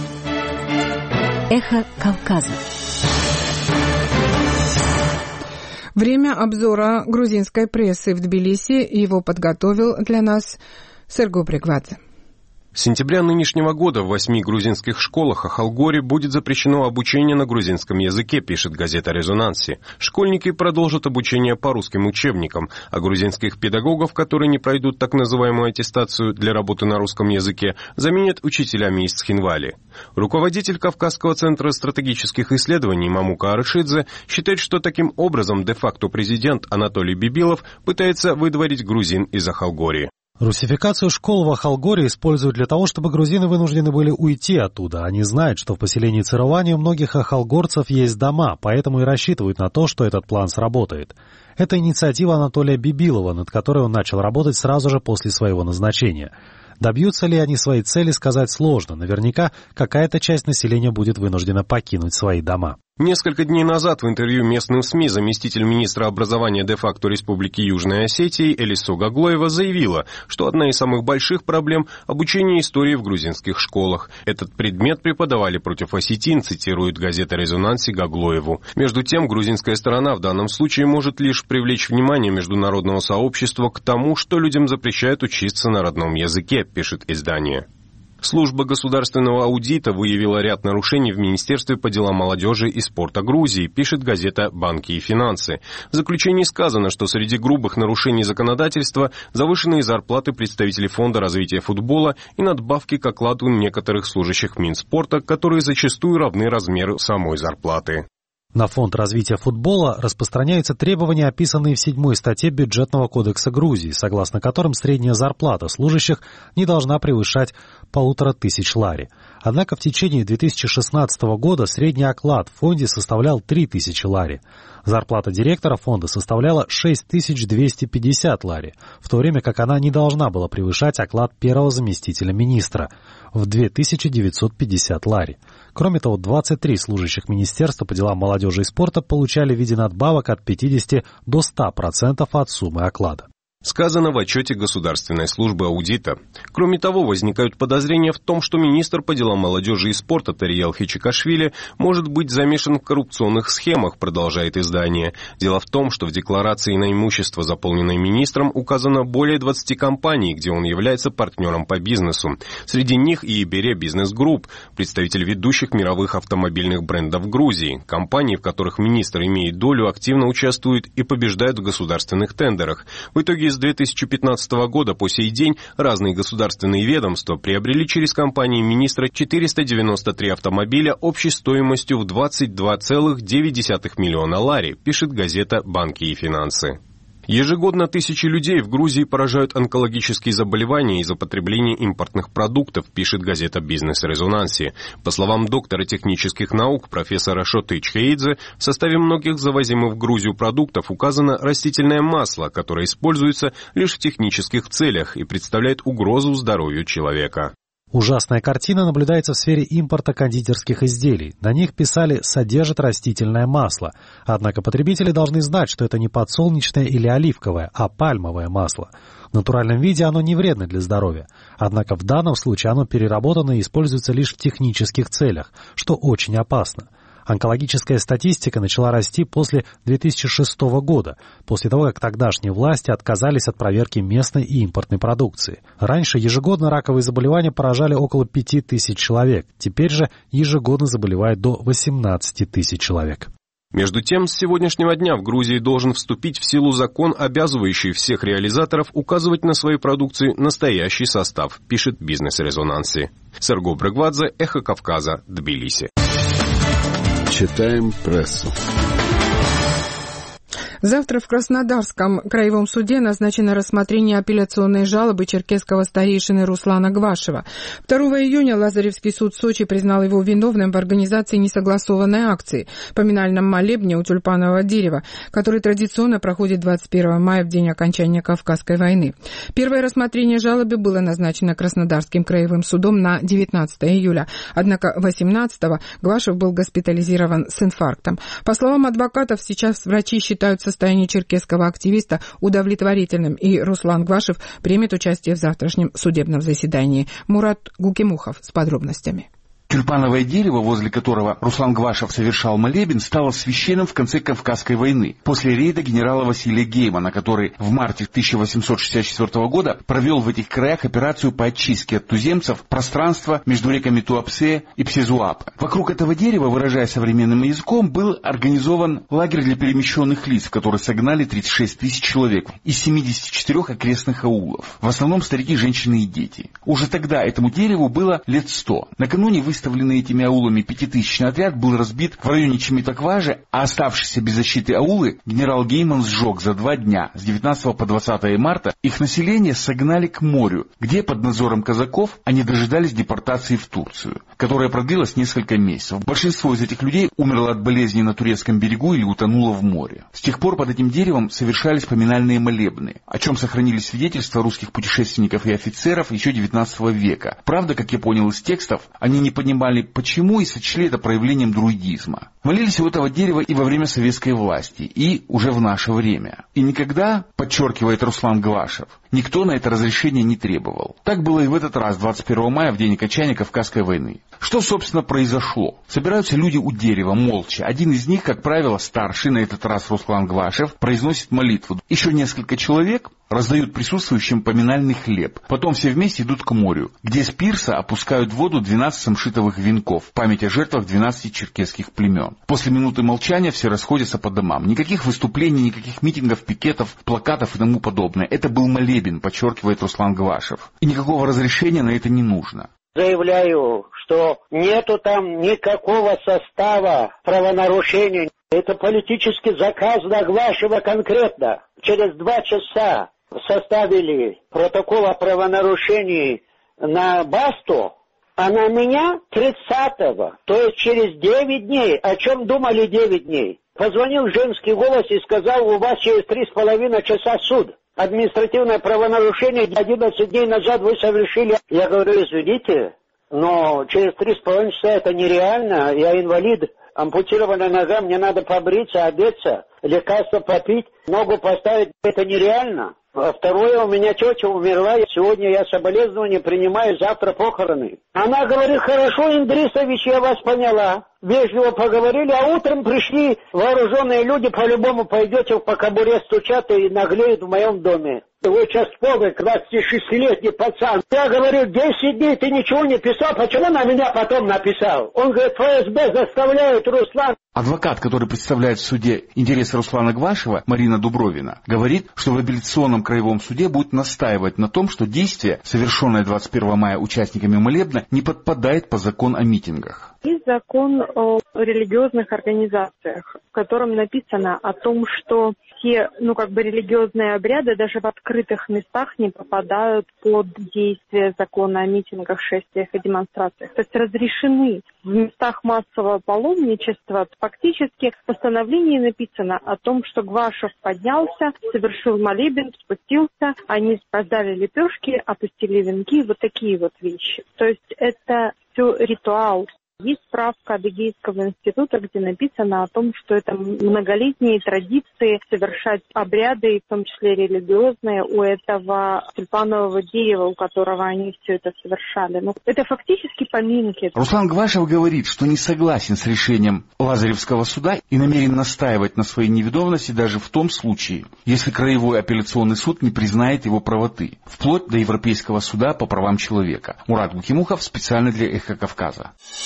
Эхо Кавказа. Время обзора грузинской прессы в Тбилиси. Его подготовил для нас Серго Прегвадзе. С сентября нынешнего года в восьми грузинских школах Ахалгори будет запрещено обучение на грузинском языке, пишет газета «Резонанси». Школьники продолжат обучение по русским учебникам, а грузинских педагогов, которые не пройдут так называемую аттестацию для работы на русском языке, заменят учителями из Цхинвали. Руководитель Кавказского центра стратегических исследований Мамука Арышидзе считает, что таким образом де-факто президент Анатолий Бибилов пытается выдворить грузин из Ахалгори. Русификацию школ в Ахалгоре используют для того, чтобы грузины вынуждены были уйти оттуда. Они знают, что в поселении Цировани у многих ахалгорцев есть дома, поэтому и рассчитывают на то, что этот план сработает. Это инициатива Анатолия Бибилова, над которой он начал работать сразу же после своего назначения. Добьются ли они своей цели, сказать сложно. Наверняка какая-то часть населения будет вынуждена покинуть свои дома. Несколько дней назад в интервью местным СМИ заместитель министра образования де-факто Республики Южной Осетии Элисо Гаглоева заявила, что одна из самых больших проблем – обучение истории в грузинских школах. Этот предмет преподавали против осетин, цитирует газета «Резонанси» Гаглоеву. Между тем, грузинская сторона в данном случае может лишь привлечь внимание международного сообщества к тому, что людям запрещают учиться на родном языке, пишет издание. Служба государственного аудита выявила ряд нарушений в Министерстве по делам молодежи и спорта Грузии, пишет газета «Банки и финансы». В заключении сказано, что среди грубых нарушений законодательства завышенные зарплаты представителей Фонда развития футбола и надбавки к окладу некоторых служащих Минспорта, которые зачастую равны размеру самой зарплаты. На Фонд развития футбола распространяются требования, описанные в седьмой статье Бюджетного кодекса Грузии, согласно которым средняя зарплата служащих не должна превышать полутора тысяч лари. Однако в течение две тысячи шестнадцатого года средний оклад в фонде составлял три тысячи лари. Зарплата директора фонда составляла шесть тысяч двести пятьдесят лари, в то время как она не должна была превышать оклад первого заместителя министра в две тысячи девятьсот пятьдесят лари. Кроме того, двадцать три служащих Министерства по делам молодежи и спорта получали в виде надбавок от пятидесяти до ста процентов от суммы оклада. Сказано в отчете Государственной службы аудита. Кроме того, возникают подозрения в том, что министр по делам молодежи и спорта Тариел Хичикашвили может быть замешан в коррупционных схемах, продолжает издание. Дело в том, что в декларации на имущество, заполненной министром, указано более двадцати компаний, где он является партнером по бизнесу. Среди них и Ибере Бизнес Групп, представитель ведущих мировых автомобильных брендов Грузии. Компании, в которых министр имеет долю, активно участвуют и побеждают в государственных тендерах. В итоге с две тысячи пятнадцатого года по сей день разные государственные ведомства приобрели через компании министра четыреста девяносто три автомобиля общей стоимостью в двадцать два целых девять десятых миллиона лари, пишет газета «Банки и финансы». Ежегодно тысячи людей в Грузии поражают онкологические заболевания из-за потребления импортных продуктов, пишет газета «Бизнес Резонанси». По словам доктора технических наук профессора Шоты Чхеидзе, в составе многих завозимых в Грузию продуктов указано растительное масло, которое используется лишь в технических целях и представляет угрозу здоровью человека. Ужасная картина наблюдается в сфере импорта кондитерских изделий. На них писали «содержит растительное масло». Однако потребители должны знать, что это не подсолнечное или оливковое, а пальмовое масло. В натуральном виде оно не вредно для здоровья. Однако в данном случае оно переработано и используется лишь в технических целях, что очень опасно. Онкологическая статистика начала расти после две тысячи шестого года, после того, как тогдашние власти отказались от проверки местной и импортной продукции. Раньше ежегодно раковые заболевания поражали около пяти тысяч человек, теперь же ежегодно заболевает до восемнадцати тысяч человек. Между тем, с сегодняшнего дня в Грузии должен вступить в силу закон, обязывающий всех реализаторов указывать на своей продукции настоящий состав, пишет «Бизнес Резонанси». Серго Брыгвадзе, Эхо Кавказа, Тбилиси. Читаем прессу. Завтра в Краснодарском краевом суде назначено рассмотрение апелляционной жалобы черкесского старейшины Руслана Гвашева. второго июня Лазаревский суд Сочи признал его виновным в организации несогласованной акции, поминальном молебне у тюльпанового дерева, который традиционно проходит двадцать первого мая в день окончания Кавказской войны. Первое рассмотрение жалобы было назначено Краснодарским краевым судом на девятнадцатого июля, однако восемнадцатого Гвашев был госпитализирован с инфарктом. По словам адвокатов, сейчас врачи считают состояние черкесского активиста удовлетворительным, и Руслан Гвашев примет участие в завтрашнем судебном заседании. Мурат Гукимухов с подробностями. Тюльпановое дерево, возле которого Руслан Гвашев совершал молебен, стало священным в конце Кавказской войны, после рейда генерала Василия Геймана, который в марте тысяча восемьсот шестьдесят четвёртого года провел в этих краях операцию по очистке от туземцев пространства между реками Туапсе и Псезуапа. Вокруг этого дерева, выражая современным языком, был организован лагерь для перемещенных лиц, в который согнали тридцать шесть тысяч человек из семидесяти четырёх окрестных аулов. В основном старики, женщины и дети. Уже тогда этому дереву было лет сто. Накануне выставленный Выставленный этими аулами пятитысячный отряд был разбит в районе Чемитакважи, а оставшиеся без защиты аулы генерал Гейман сжег за два дня, с девятнадцатого по двадцатое марта. Их население согнали к морю, где под надзором казаков они дожидались депортации в Турцию, которая продлилась несколько месяцев. Большинство из этих людей умерло от болезни на турецком берегу или утонуло в море. С тех пор под этим деревом совершались поминальные молебны, о чем сохранились свидетельства русских путешественников и офицеров еще девятнадцатого века. Правда, как я понял из текстов, они не понимали, почему, и сочли это проявлением друидизма. Молились у этого дерева и во время советской власти, и уже в наше время. И никогда, подчеркивает Руслан Гвашев, никто на это разрешение не требовал. Так было и в этот раз, двадцать первого мая, в день окончания Кавказской войны. Что, собственно, произошло? Собираются люди у дерева, молча. Один из них, как правило, старший, на этот раз Руслан Гвашев, произносит молитву. Еще несколько человек раздают присутствующим поминальный хлеб. Потом все вместе идут к морю, где с пирса опускают в воду двенадцать самшитовых венков в память о жертвах двенадцати черкесских племен. После минуты молчания все расходятся по домам. Никаких выступлений, никаких митингов, пикетов, плакатов и тому подобное. Это был молебен, подчеркивает Руслан Гвашев. И никакого разрешения на это не нужно. Заявляю, что нету там никакого состава правонарушений. Это политический заказ на Гвашева конкретно. Через два часа составили протокол о правонарушении на Басту, а на меня тридцатого, то есть через девять дней. О чем думали девять дней? Позвонил женский голос и сказал, у вас через три с половиной часа суд. Административное правонарушение одиннадцать дней назад вы совершили. Я говорю, извините, но через три с половиной часа это нереально. Я инвалид, ампутированная нога, мне надо побриться, одеться, лекарства попить, ногу поставить. Это нереально. А второе, у меня тетя умерла, и сегодня я соболезнования принимаю, завтра похороны. Она говорит, хорошо, Индрисович, я вас поняла. Вежливо поговорили, а утром пришли вооруженные люди, по-любому пойдете по кобуре стучат и наглеют в моем доме. Вы участковый, двадцатишестилетний пацан. Я говорю, десять дней ты ничего не писал, почему на меня потом написал? Он говорит, ФСБ заставляет, Руслан. Адвокат, который представляет в суде интересы Руслана Гвашева, Марина Дубровина, говорит, что в апелляционном краевом суде будет настаивать на том, что действие, совершенное двадцать первого мая участниками молебна, не подпадает под закон о митингах. Есть закон о религиозных организациях, в котором написано о том, что все, ну, как бы религиозные обряды даже в открытых местах не попадают под действие закона о митингах, шествиях и демонстрациях. То есть разрешены в местах массового паломничества. Фактически в постановлении написано о том, что Гвашев поднялся, совершил молебен, спустился, они раздали лепешки, опустили венки, вот такие вот вещи. То есть это все ритуал. Есть справка Адыгейского института, где написано о том, что это многолетние традиции совершать обряды, в том числе религиозные, у этого тюльпанового дерева, у которого они все это совершали. Но это фактически поминки. Руслан Гвашев говорит, что не согласен с решением Лазаревского суда и намерен настаивать на своей невиновности даже в том случае, если Краевой апелляционный суд не признает его правоты, вплоть до Европейского суда по правам человека. Мурат Гукимухов специально для «Эхо Кавказа».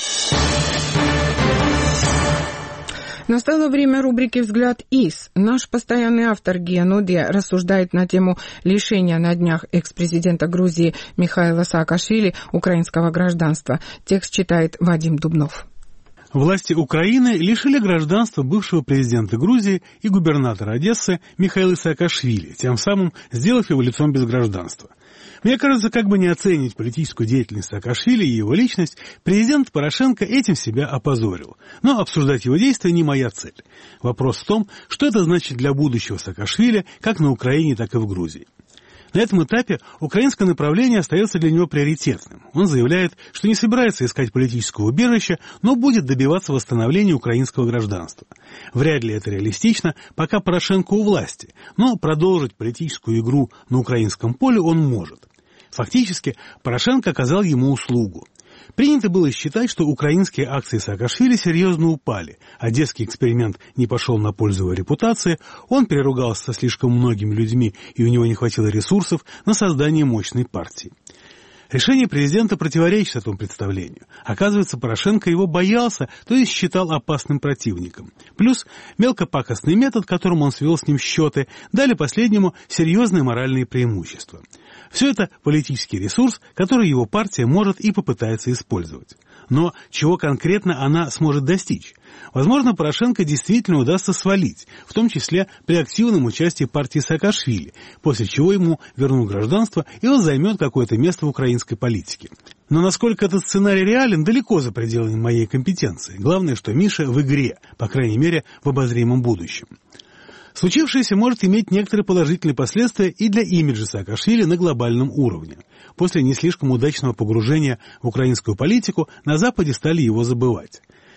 Настало время рубрики «Взгляд из». Наш постоянный автор Гия Нодия рассуждает на тему лишения на днях экс-президента Грузии Михаила Саакашвили украинского гражданства. Текст читает Вадим Дубнов. Власти Украины лишили гражданства бывшего президента Грузии и губернатора Одессы Михаила Саакашвили, тем самым сделав его лицом без гражданства. Мне кажется, как бы не оценить политическую деятельность Саакашвили и его личность, президент Порошенко этим себя опозорил. Но обсуждать его действия не моя цель. Вопрос в том, что это значит для будущего Саакашвили как на Украине, так и в Грузии. На этом этапе украинское направление остается для него приоритетным. Он заявляет, что не собирается искать политического убежища, но будет добиваться восстановления украинского гражданства. Вряд ли это реалистично, пока Порошенко у власти, но продолжить политическую игру на украинском поле он может. Фактически, Порошенко оказал ему услугу. Принято было считать, что украинские акции Саакашвили серьезно упали, одесский эксперимент не пошел на пользу его репутации, он переругался со слишком многими людьми, и у него не хватило ресурсов на создание мощной партии. Решение президента противоречит этому представлению. Оказывается, Порошенко его боялся, то есть считал опасным противником. Плюс мелкопакостный метод, которым он свел с ним счеты, дали последнему серьезные моральные преимущества. Все это политический ресурс, который его партия может и попытается использовать. Но чего конкретно она сможет достичь? Возможно, Порошенко действительно удастся свалить, в том числе при активном участии партии Саакашвили, после чего ему вернут гражданство, и он займет какое-то место в украинской политике. Но насколько этот сценарий реален, далеко за пределами моей компетенции. Главное, что Миша в игре, по крайней мере, в обозримом будущем. Случившееся может иметь некоторые положительные последствия и для имиджа Саакашвили на глобальном уровне. После не слишком удачного погружения в украинскую политику на Западе стали его забывать.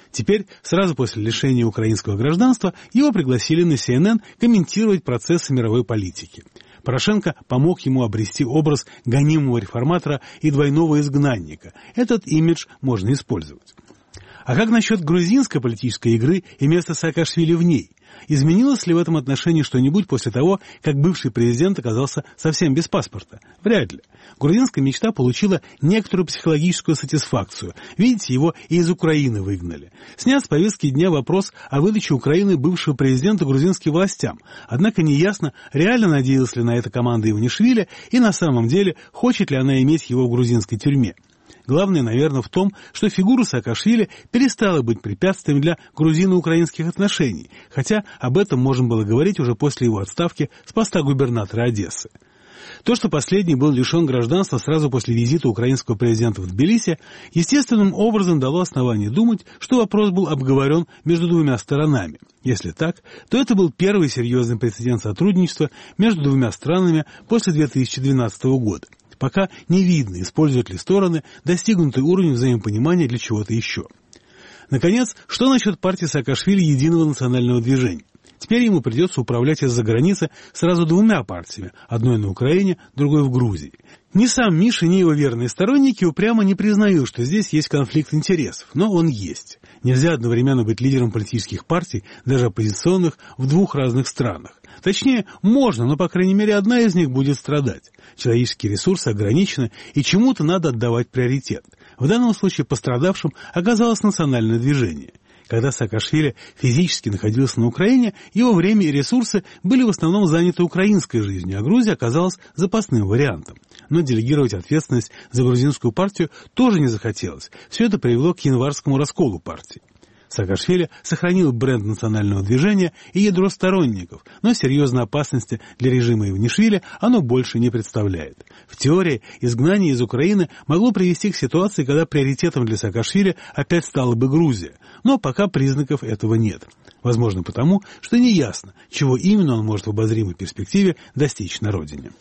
Теперь, сразу после лишения украинского гражданства, его пригласили на си эн эн комментировать процессы мировой политики. Порошенко помог ему обрести образ гонимого реформатора и двойного изгнанника. Этот имидж можно использовать. А как насчет грузинской политической игры и места Саакашвили в ней? Изменилось ли в этом отношении что-нибудь после того, как бывший президент оказался совсем без паспорта? Вряд ли. Грузинская мечта получила некоторую психологическую сатисфакцию. Видите, его и из Украины выгнали. Снят с повестки дня вопрос о выдаче Украины бывшего президента грузинским властям. Однако неясно, реально надеялась ли на это команда Иванишвили и на самом деле хочет ли она иметь его в грузинской тюрьме. Главное, наверное, в том, что фигура Саакашвили перестала быть препятствием для грузино-украинских отношений, хотя об этом можно было говорить уже после его отставки с поста губернатора Одессы. То, что последний был лишен гражданства сразу после визита украинского президента в Тбилиси, естественным образом дало основание думать, что вопрос был обговорен между двумя сторонами. Если так, то это был первый серьезный прецедент сотрудничества между двумя странами после две тысячи двенадцатого года. Пока не видно, используют ли стороны достигнутый уровень взаимопонимания для чего-то еще. Наконец, что насчет партии Саакашвили «Единого национального движения»? Теперь ему придется управлять из-за границы сразу двумя партиями, одной на Украине, другой в Грузии. Ни сам Миша, ни его верные сторонники упрямо не признают, что здесь есть конфликт интересов, но он есть. Нельзя одновременно быть лидером политических партий, даже оппозиционных, в двух разных странах. Точнее, можно, но, по крайней мере, одна из них будет страдать. Человеческие ресурсы ограничены, и чему-то надо отдавать приоритет. В данном случае пострадавшим оказалось национальное движение. Когда Саакашвили физически находился на Украине, его время и ресурсы были в основном заняты украинской жизнью, а Грузия оказалась запасным вариантом. Но делегировать ответственность за грузинскую партию тоже не захотелось. Все это привело к январскому расколу партии. Саакашвили сохранил бренд национального движения и ядро сторонников, но серьезной опасности для режима Иванишвили оно больше не представляет. В теории изгнание из Украины могло привести к ситуации, когда приоритетом для Саакашвили опять стала бы Грузия, но пока признаков этого нет. Возможно потому, что неясно, чего именно он может в обозримой перспективе достичь на родине.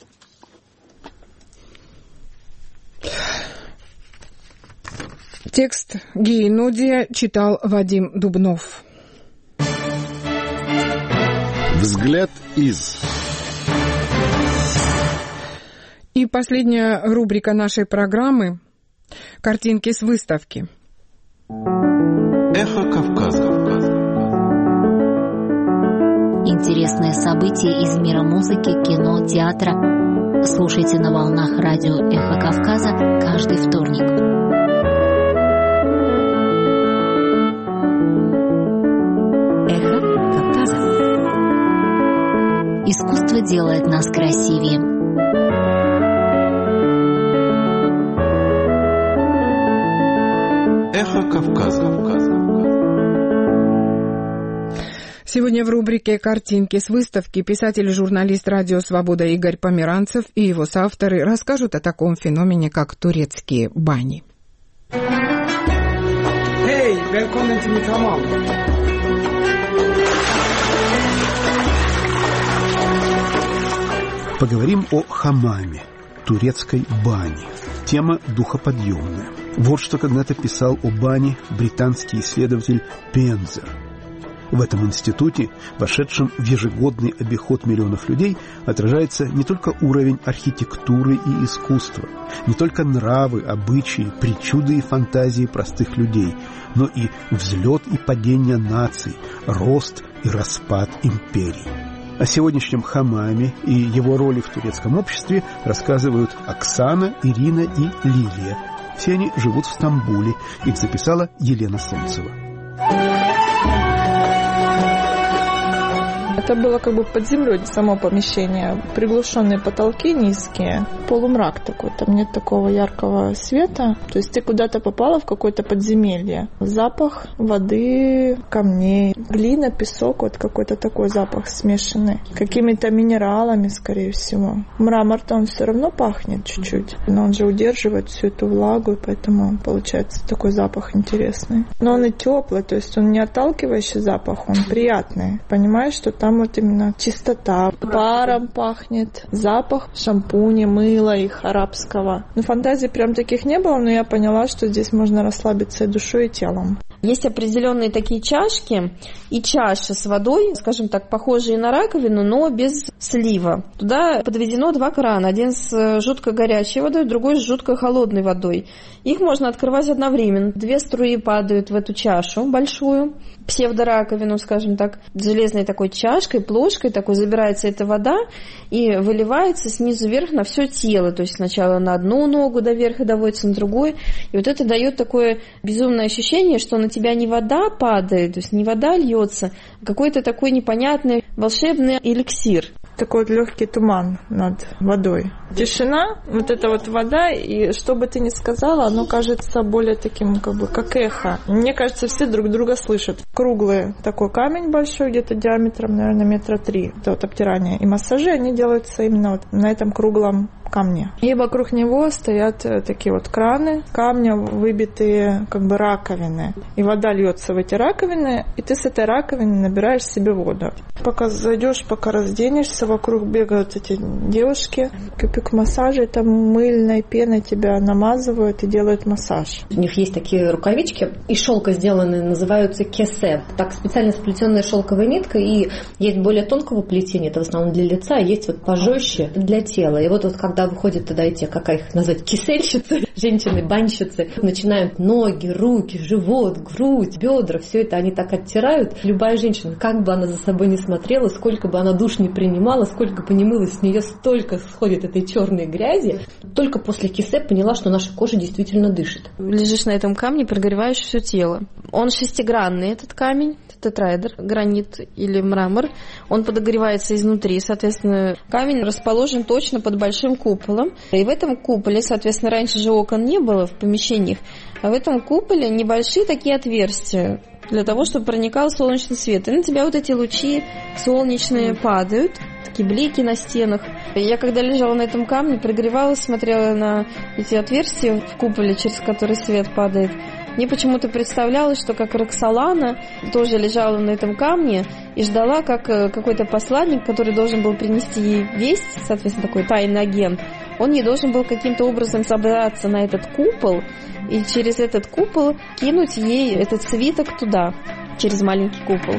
Текст Гейнодия читал Вадим Дубнов. Взгляд из. И последняя рубрика нашей программы – картинки с выставки. Эхо Кавказа. Интересные события из мира музыки, кино, театра. Слушайте на волнах радио Эхо Кавказа каждый вторник. Искусство делает нас красивее. Эхо Кавказа. Сегодня в рубрике «Картинки с выставки» писатель и журналист «Радио Свобода» Игорь Померанцев и его соавторы расскажут о таком феномене, как турецкие бани. Hey, welcome to Tamam. Поговорим о хамаме, турецкой бане. Тема духоподъемная. Вот что когда-то писал о бане британский исследователь Пензер. В этом институте, вошедшем в ежегодный обиход миллионов людей, отражается не только уровень архитектуры и искусства, не только нравы, обычаи, причуды и фантазии простых людей, но и взлет и падение наций, рост и распад империй. О сегодняшнем хамаме и его роли в турецком обществе рассказывают Оксана, Ирина и Лилия. Все они живут в Стамбуле. Их записала Елена Солнцева. Это было как бы под землей само помещение. Приглушенные потолки низкие, полумрак такой, там нет такого яркого света. То есть ты куда-то попала в какое-то подземелье. Запах воды, камней, глина, песок, вот какой-то такой запах смешанный. Какими-то минералами, скорее всего. Мрамор-то он все равно пахнет чуть-чуть, но он же удерживает всю эту влагу, и поэтому получается такой запах интересный. Но он и теплый, то есть он не отталкивающий запах, он приятный. Понимаешь, что там там вот именно чистота, паром пахнет, запах шампуня, мыла их арабского. Ну, фантазий прям таких не было, но я поняла, что здесь можно расслабиться и душой, и телом. Есть определенные такие чашки и чаши с водой, скажем так, похожие на раковину, но без слива. Туда подведено два крана. Один с жутко горячей водой, другой с жутко холодной водой. Их можно открывать одновременно. Две струи падают в эту чашу большую, псевдораковину, скажем так, железной такой чашкой, плошкой такой забирается эта вода и выливается снизу вверх на все тело. То есть сначала на одну ногу до верха доводится, на другую. И вот это дает такое безумное ощущение, что на тебя не вода падает, то есть не вода льется, а какой-то такой непонятный волшебный эликсир. Такой вот легкий туман над водой. Тишина, вот эта вот вода, и что бы ты ни сказала, оно кажется более таким, как бы, как эхо. Мне кажется, все друг друга слышат. Круглый такой камень большой, где-то диаметром, наверное, метра три. Это вот обтирание. И массажи, они делаются именно вот на этом круглом камне. И вокруг него стоят такие вот краны, камня выбитые как бы раковины. И вода льется в эти раковины, и ты с этой раковины набираешь себе воду. Пока зайдешь, пока разденешься, вокруг бегают эти девушки. Как массажи, там мыльной пеной тебя намазывают и делают массаж. У них есть такие рукавички, из шелка сделанные, называются кесе. Так специально сплетенная шелковая нитка, и есть более тонкого плетения, это в основном для лица, а есть вот пожестче для тела. И вот, вот когда выходят туда эти, как их назвать, кисельщицы, женщины-банщицы, начинают ноги, руки, живот, грудь, бедра, все это они так оттирают. Любая женщина, как бы она за собой не смотрела, сколько бы она душ не принимала, сколько бы ни мылась, с нее столько сходит этой черной грязи. Только после кисе поняла, что наша кожа действительно дышит. Лежишь на этом камне, прогреваешь все тело. Он шестигранный, этот камень, тетраэдр, гранит или мрамор. Он подогревается изнутри, соответственно, камень расположен точно под большим куполом. И в этом куполе, соответственно, раньше же окон не было в помещениях, а в этом куполе небольшие такие отверстия для того, чтобы проникал солнечный свет. И на тебя вот эти лучи солнечные падают, такие блики на стенах. Я когда лежала на этом камне, прогревалась, смотрела на эти отверстия в куполе, через которые свет падает. Мне почему-то представлялось, что как Роксолана тоже лежала на этом камне и ждала, как какой-то посланник, который должен был принести ей весть, соответственно, такой тайный агент, он ей должен был каким-то образом собраться на этот купол и через этот купол кинуть ей этот свиток туда, через маленький купол.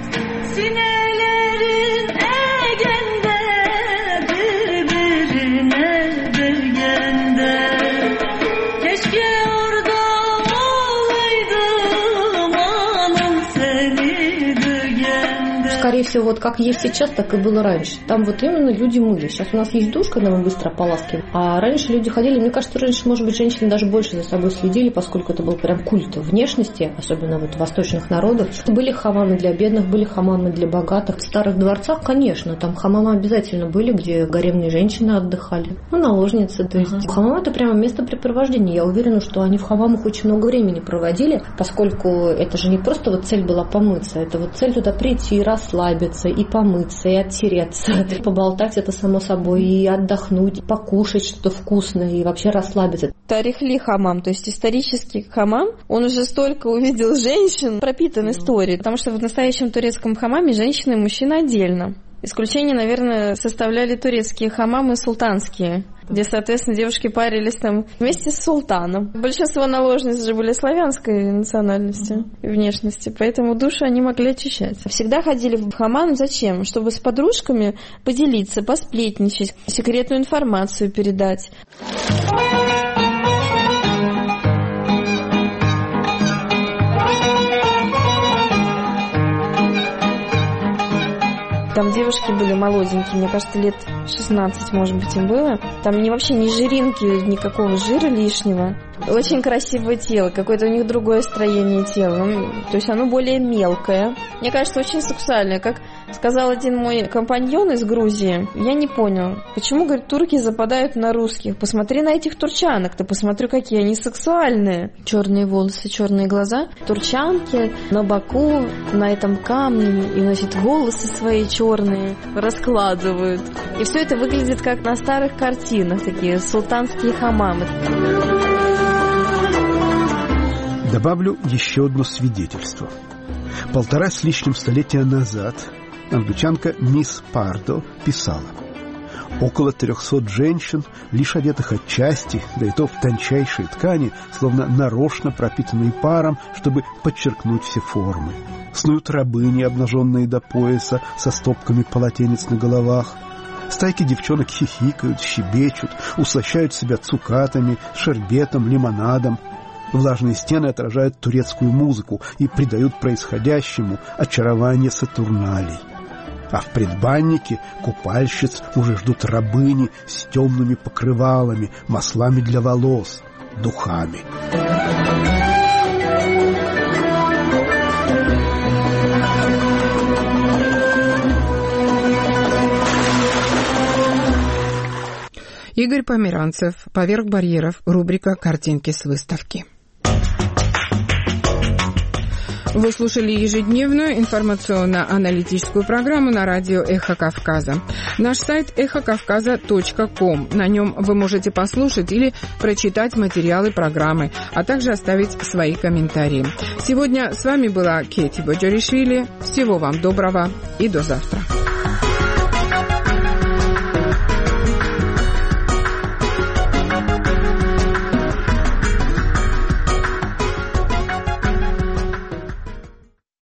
Скорее всего, вот как есть сейчас, так и было раньше. Там вот именно люди мыли. Сейчас у нас есть душ, когда мы быстро ополаскиваем. А раньше люди ходили, мне кажется, раньше, может быть, женщины даже больше за собой следили, поскольку это был прям культ внешности, особенно вот в восточных народах. Были хамамы для бедных, были хамамы для богатых. В старых дворцах, конечно, там хамамы обязательно были, где гаремные женщины отдыхали. Ну, наложницы. То есть uh-huh. хамам — это прямо местопрепровождения. Я уверена, что они в хамамах очень много времени проводили, поскольку это же не просто вот цель была помыться, это вот цель туда прийти и расслабиться, и помыться, и оттереться, и поболтать, это само собой, и отдохнуть, покушать что-то вкусное, и вообще расслабиться. Тарихли хамам, то есть исторический хамам, он уже столько увидел женщин, пропитан историей, потому что в настоящем турецком хамаме женщины и мужчины отдельно. Исключение, наверное, составляли турецкие хамамы султанские, где, соответственно, девушки парились там вместе с султаном. Большинство наложниц же были славянской национальности и внешности, поэтому душу они могли очищать. Всегда ходили в хамам. Зачем? Чтобы с подружками поделиться, посплетничать, секретную информацию передать. Там девушки были молоденькие, мне кажется, лет шестнадцать, может быть, им было. Там не, вообще ни жиринки, никакого жира лишнего. Очень красивое тело, какое-то у них другое строение тела. То есть оно более мелкое. Мне кажется, очень сексуальное. Как сказал один мой компаньон из Грузии, я не понял, почему, говорит, турки западают на русских. Посмотри на этих турчанок, ты посмотри, какие они сексуальные. Черные волосы, черные глаза. Турчанки на боку, на этом камне, и, значит, волосы свои черные раскладывают. И все это выглядит как на старых картинах, такие султанские хамамы. Добавлю еще одно свидетельство. Полтора с лишним столетия назад англичанка мисс Пардо писала: около трехсот женщин, лишь одетых отчасти, да и то в тончайшие ткани, словно нарочно пропитанные паром, чтобы подчеркнуть все формы. Снуют рабыни, обнаженные до пояса, со стопками полотенец на головах. Стайки девчонок хихикают, щебечут, услощают себя цукатами, шербетом, лимонадом. Влажные стены отражают турецкую музыку и придают происходящему очарование сатурналей. А в предбаннике купальщиц уже ждут рабыни с темными покрывалами, маслами для волос, духами. Игорь Померанцев, «Поверх барьеров», рубрика «Картинки с выставки». Вы слушали ежедневную информационно-аналитическую программу на радио «Эхо Кавказа». Наш сайт эхо кавказа точка ком. На нем вы можете послушать или прочитать материалы программы, а также оставить свои комментарии. Сегодня с вами была Кети Боджоришвили. Всего вам доброго и до завтра.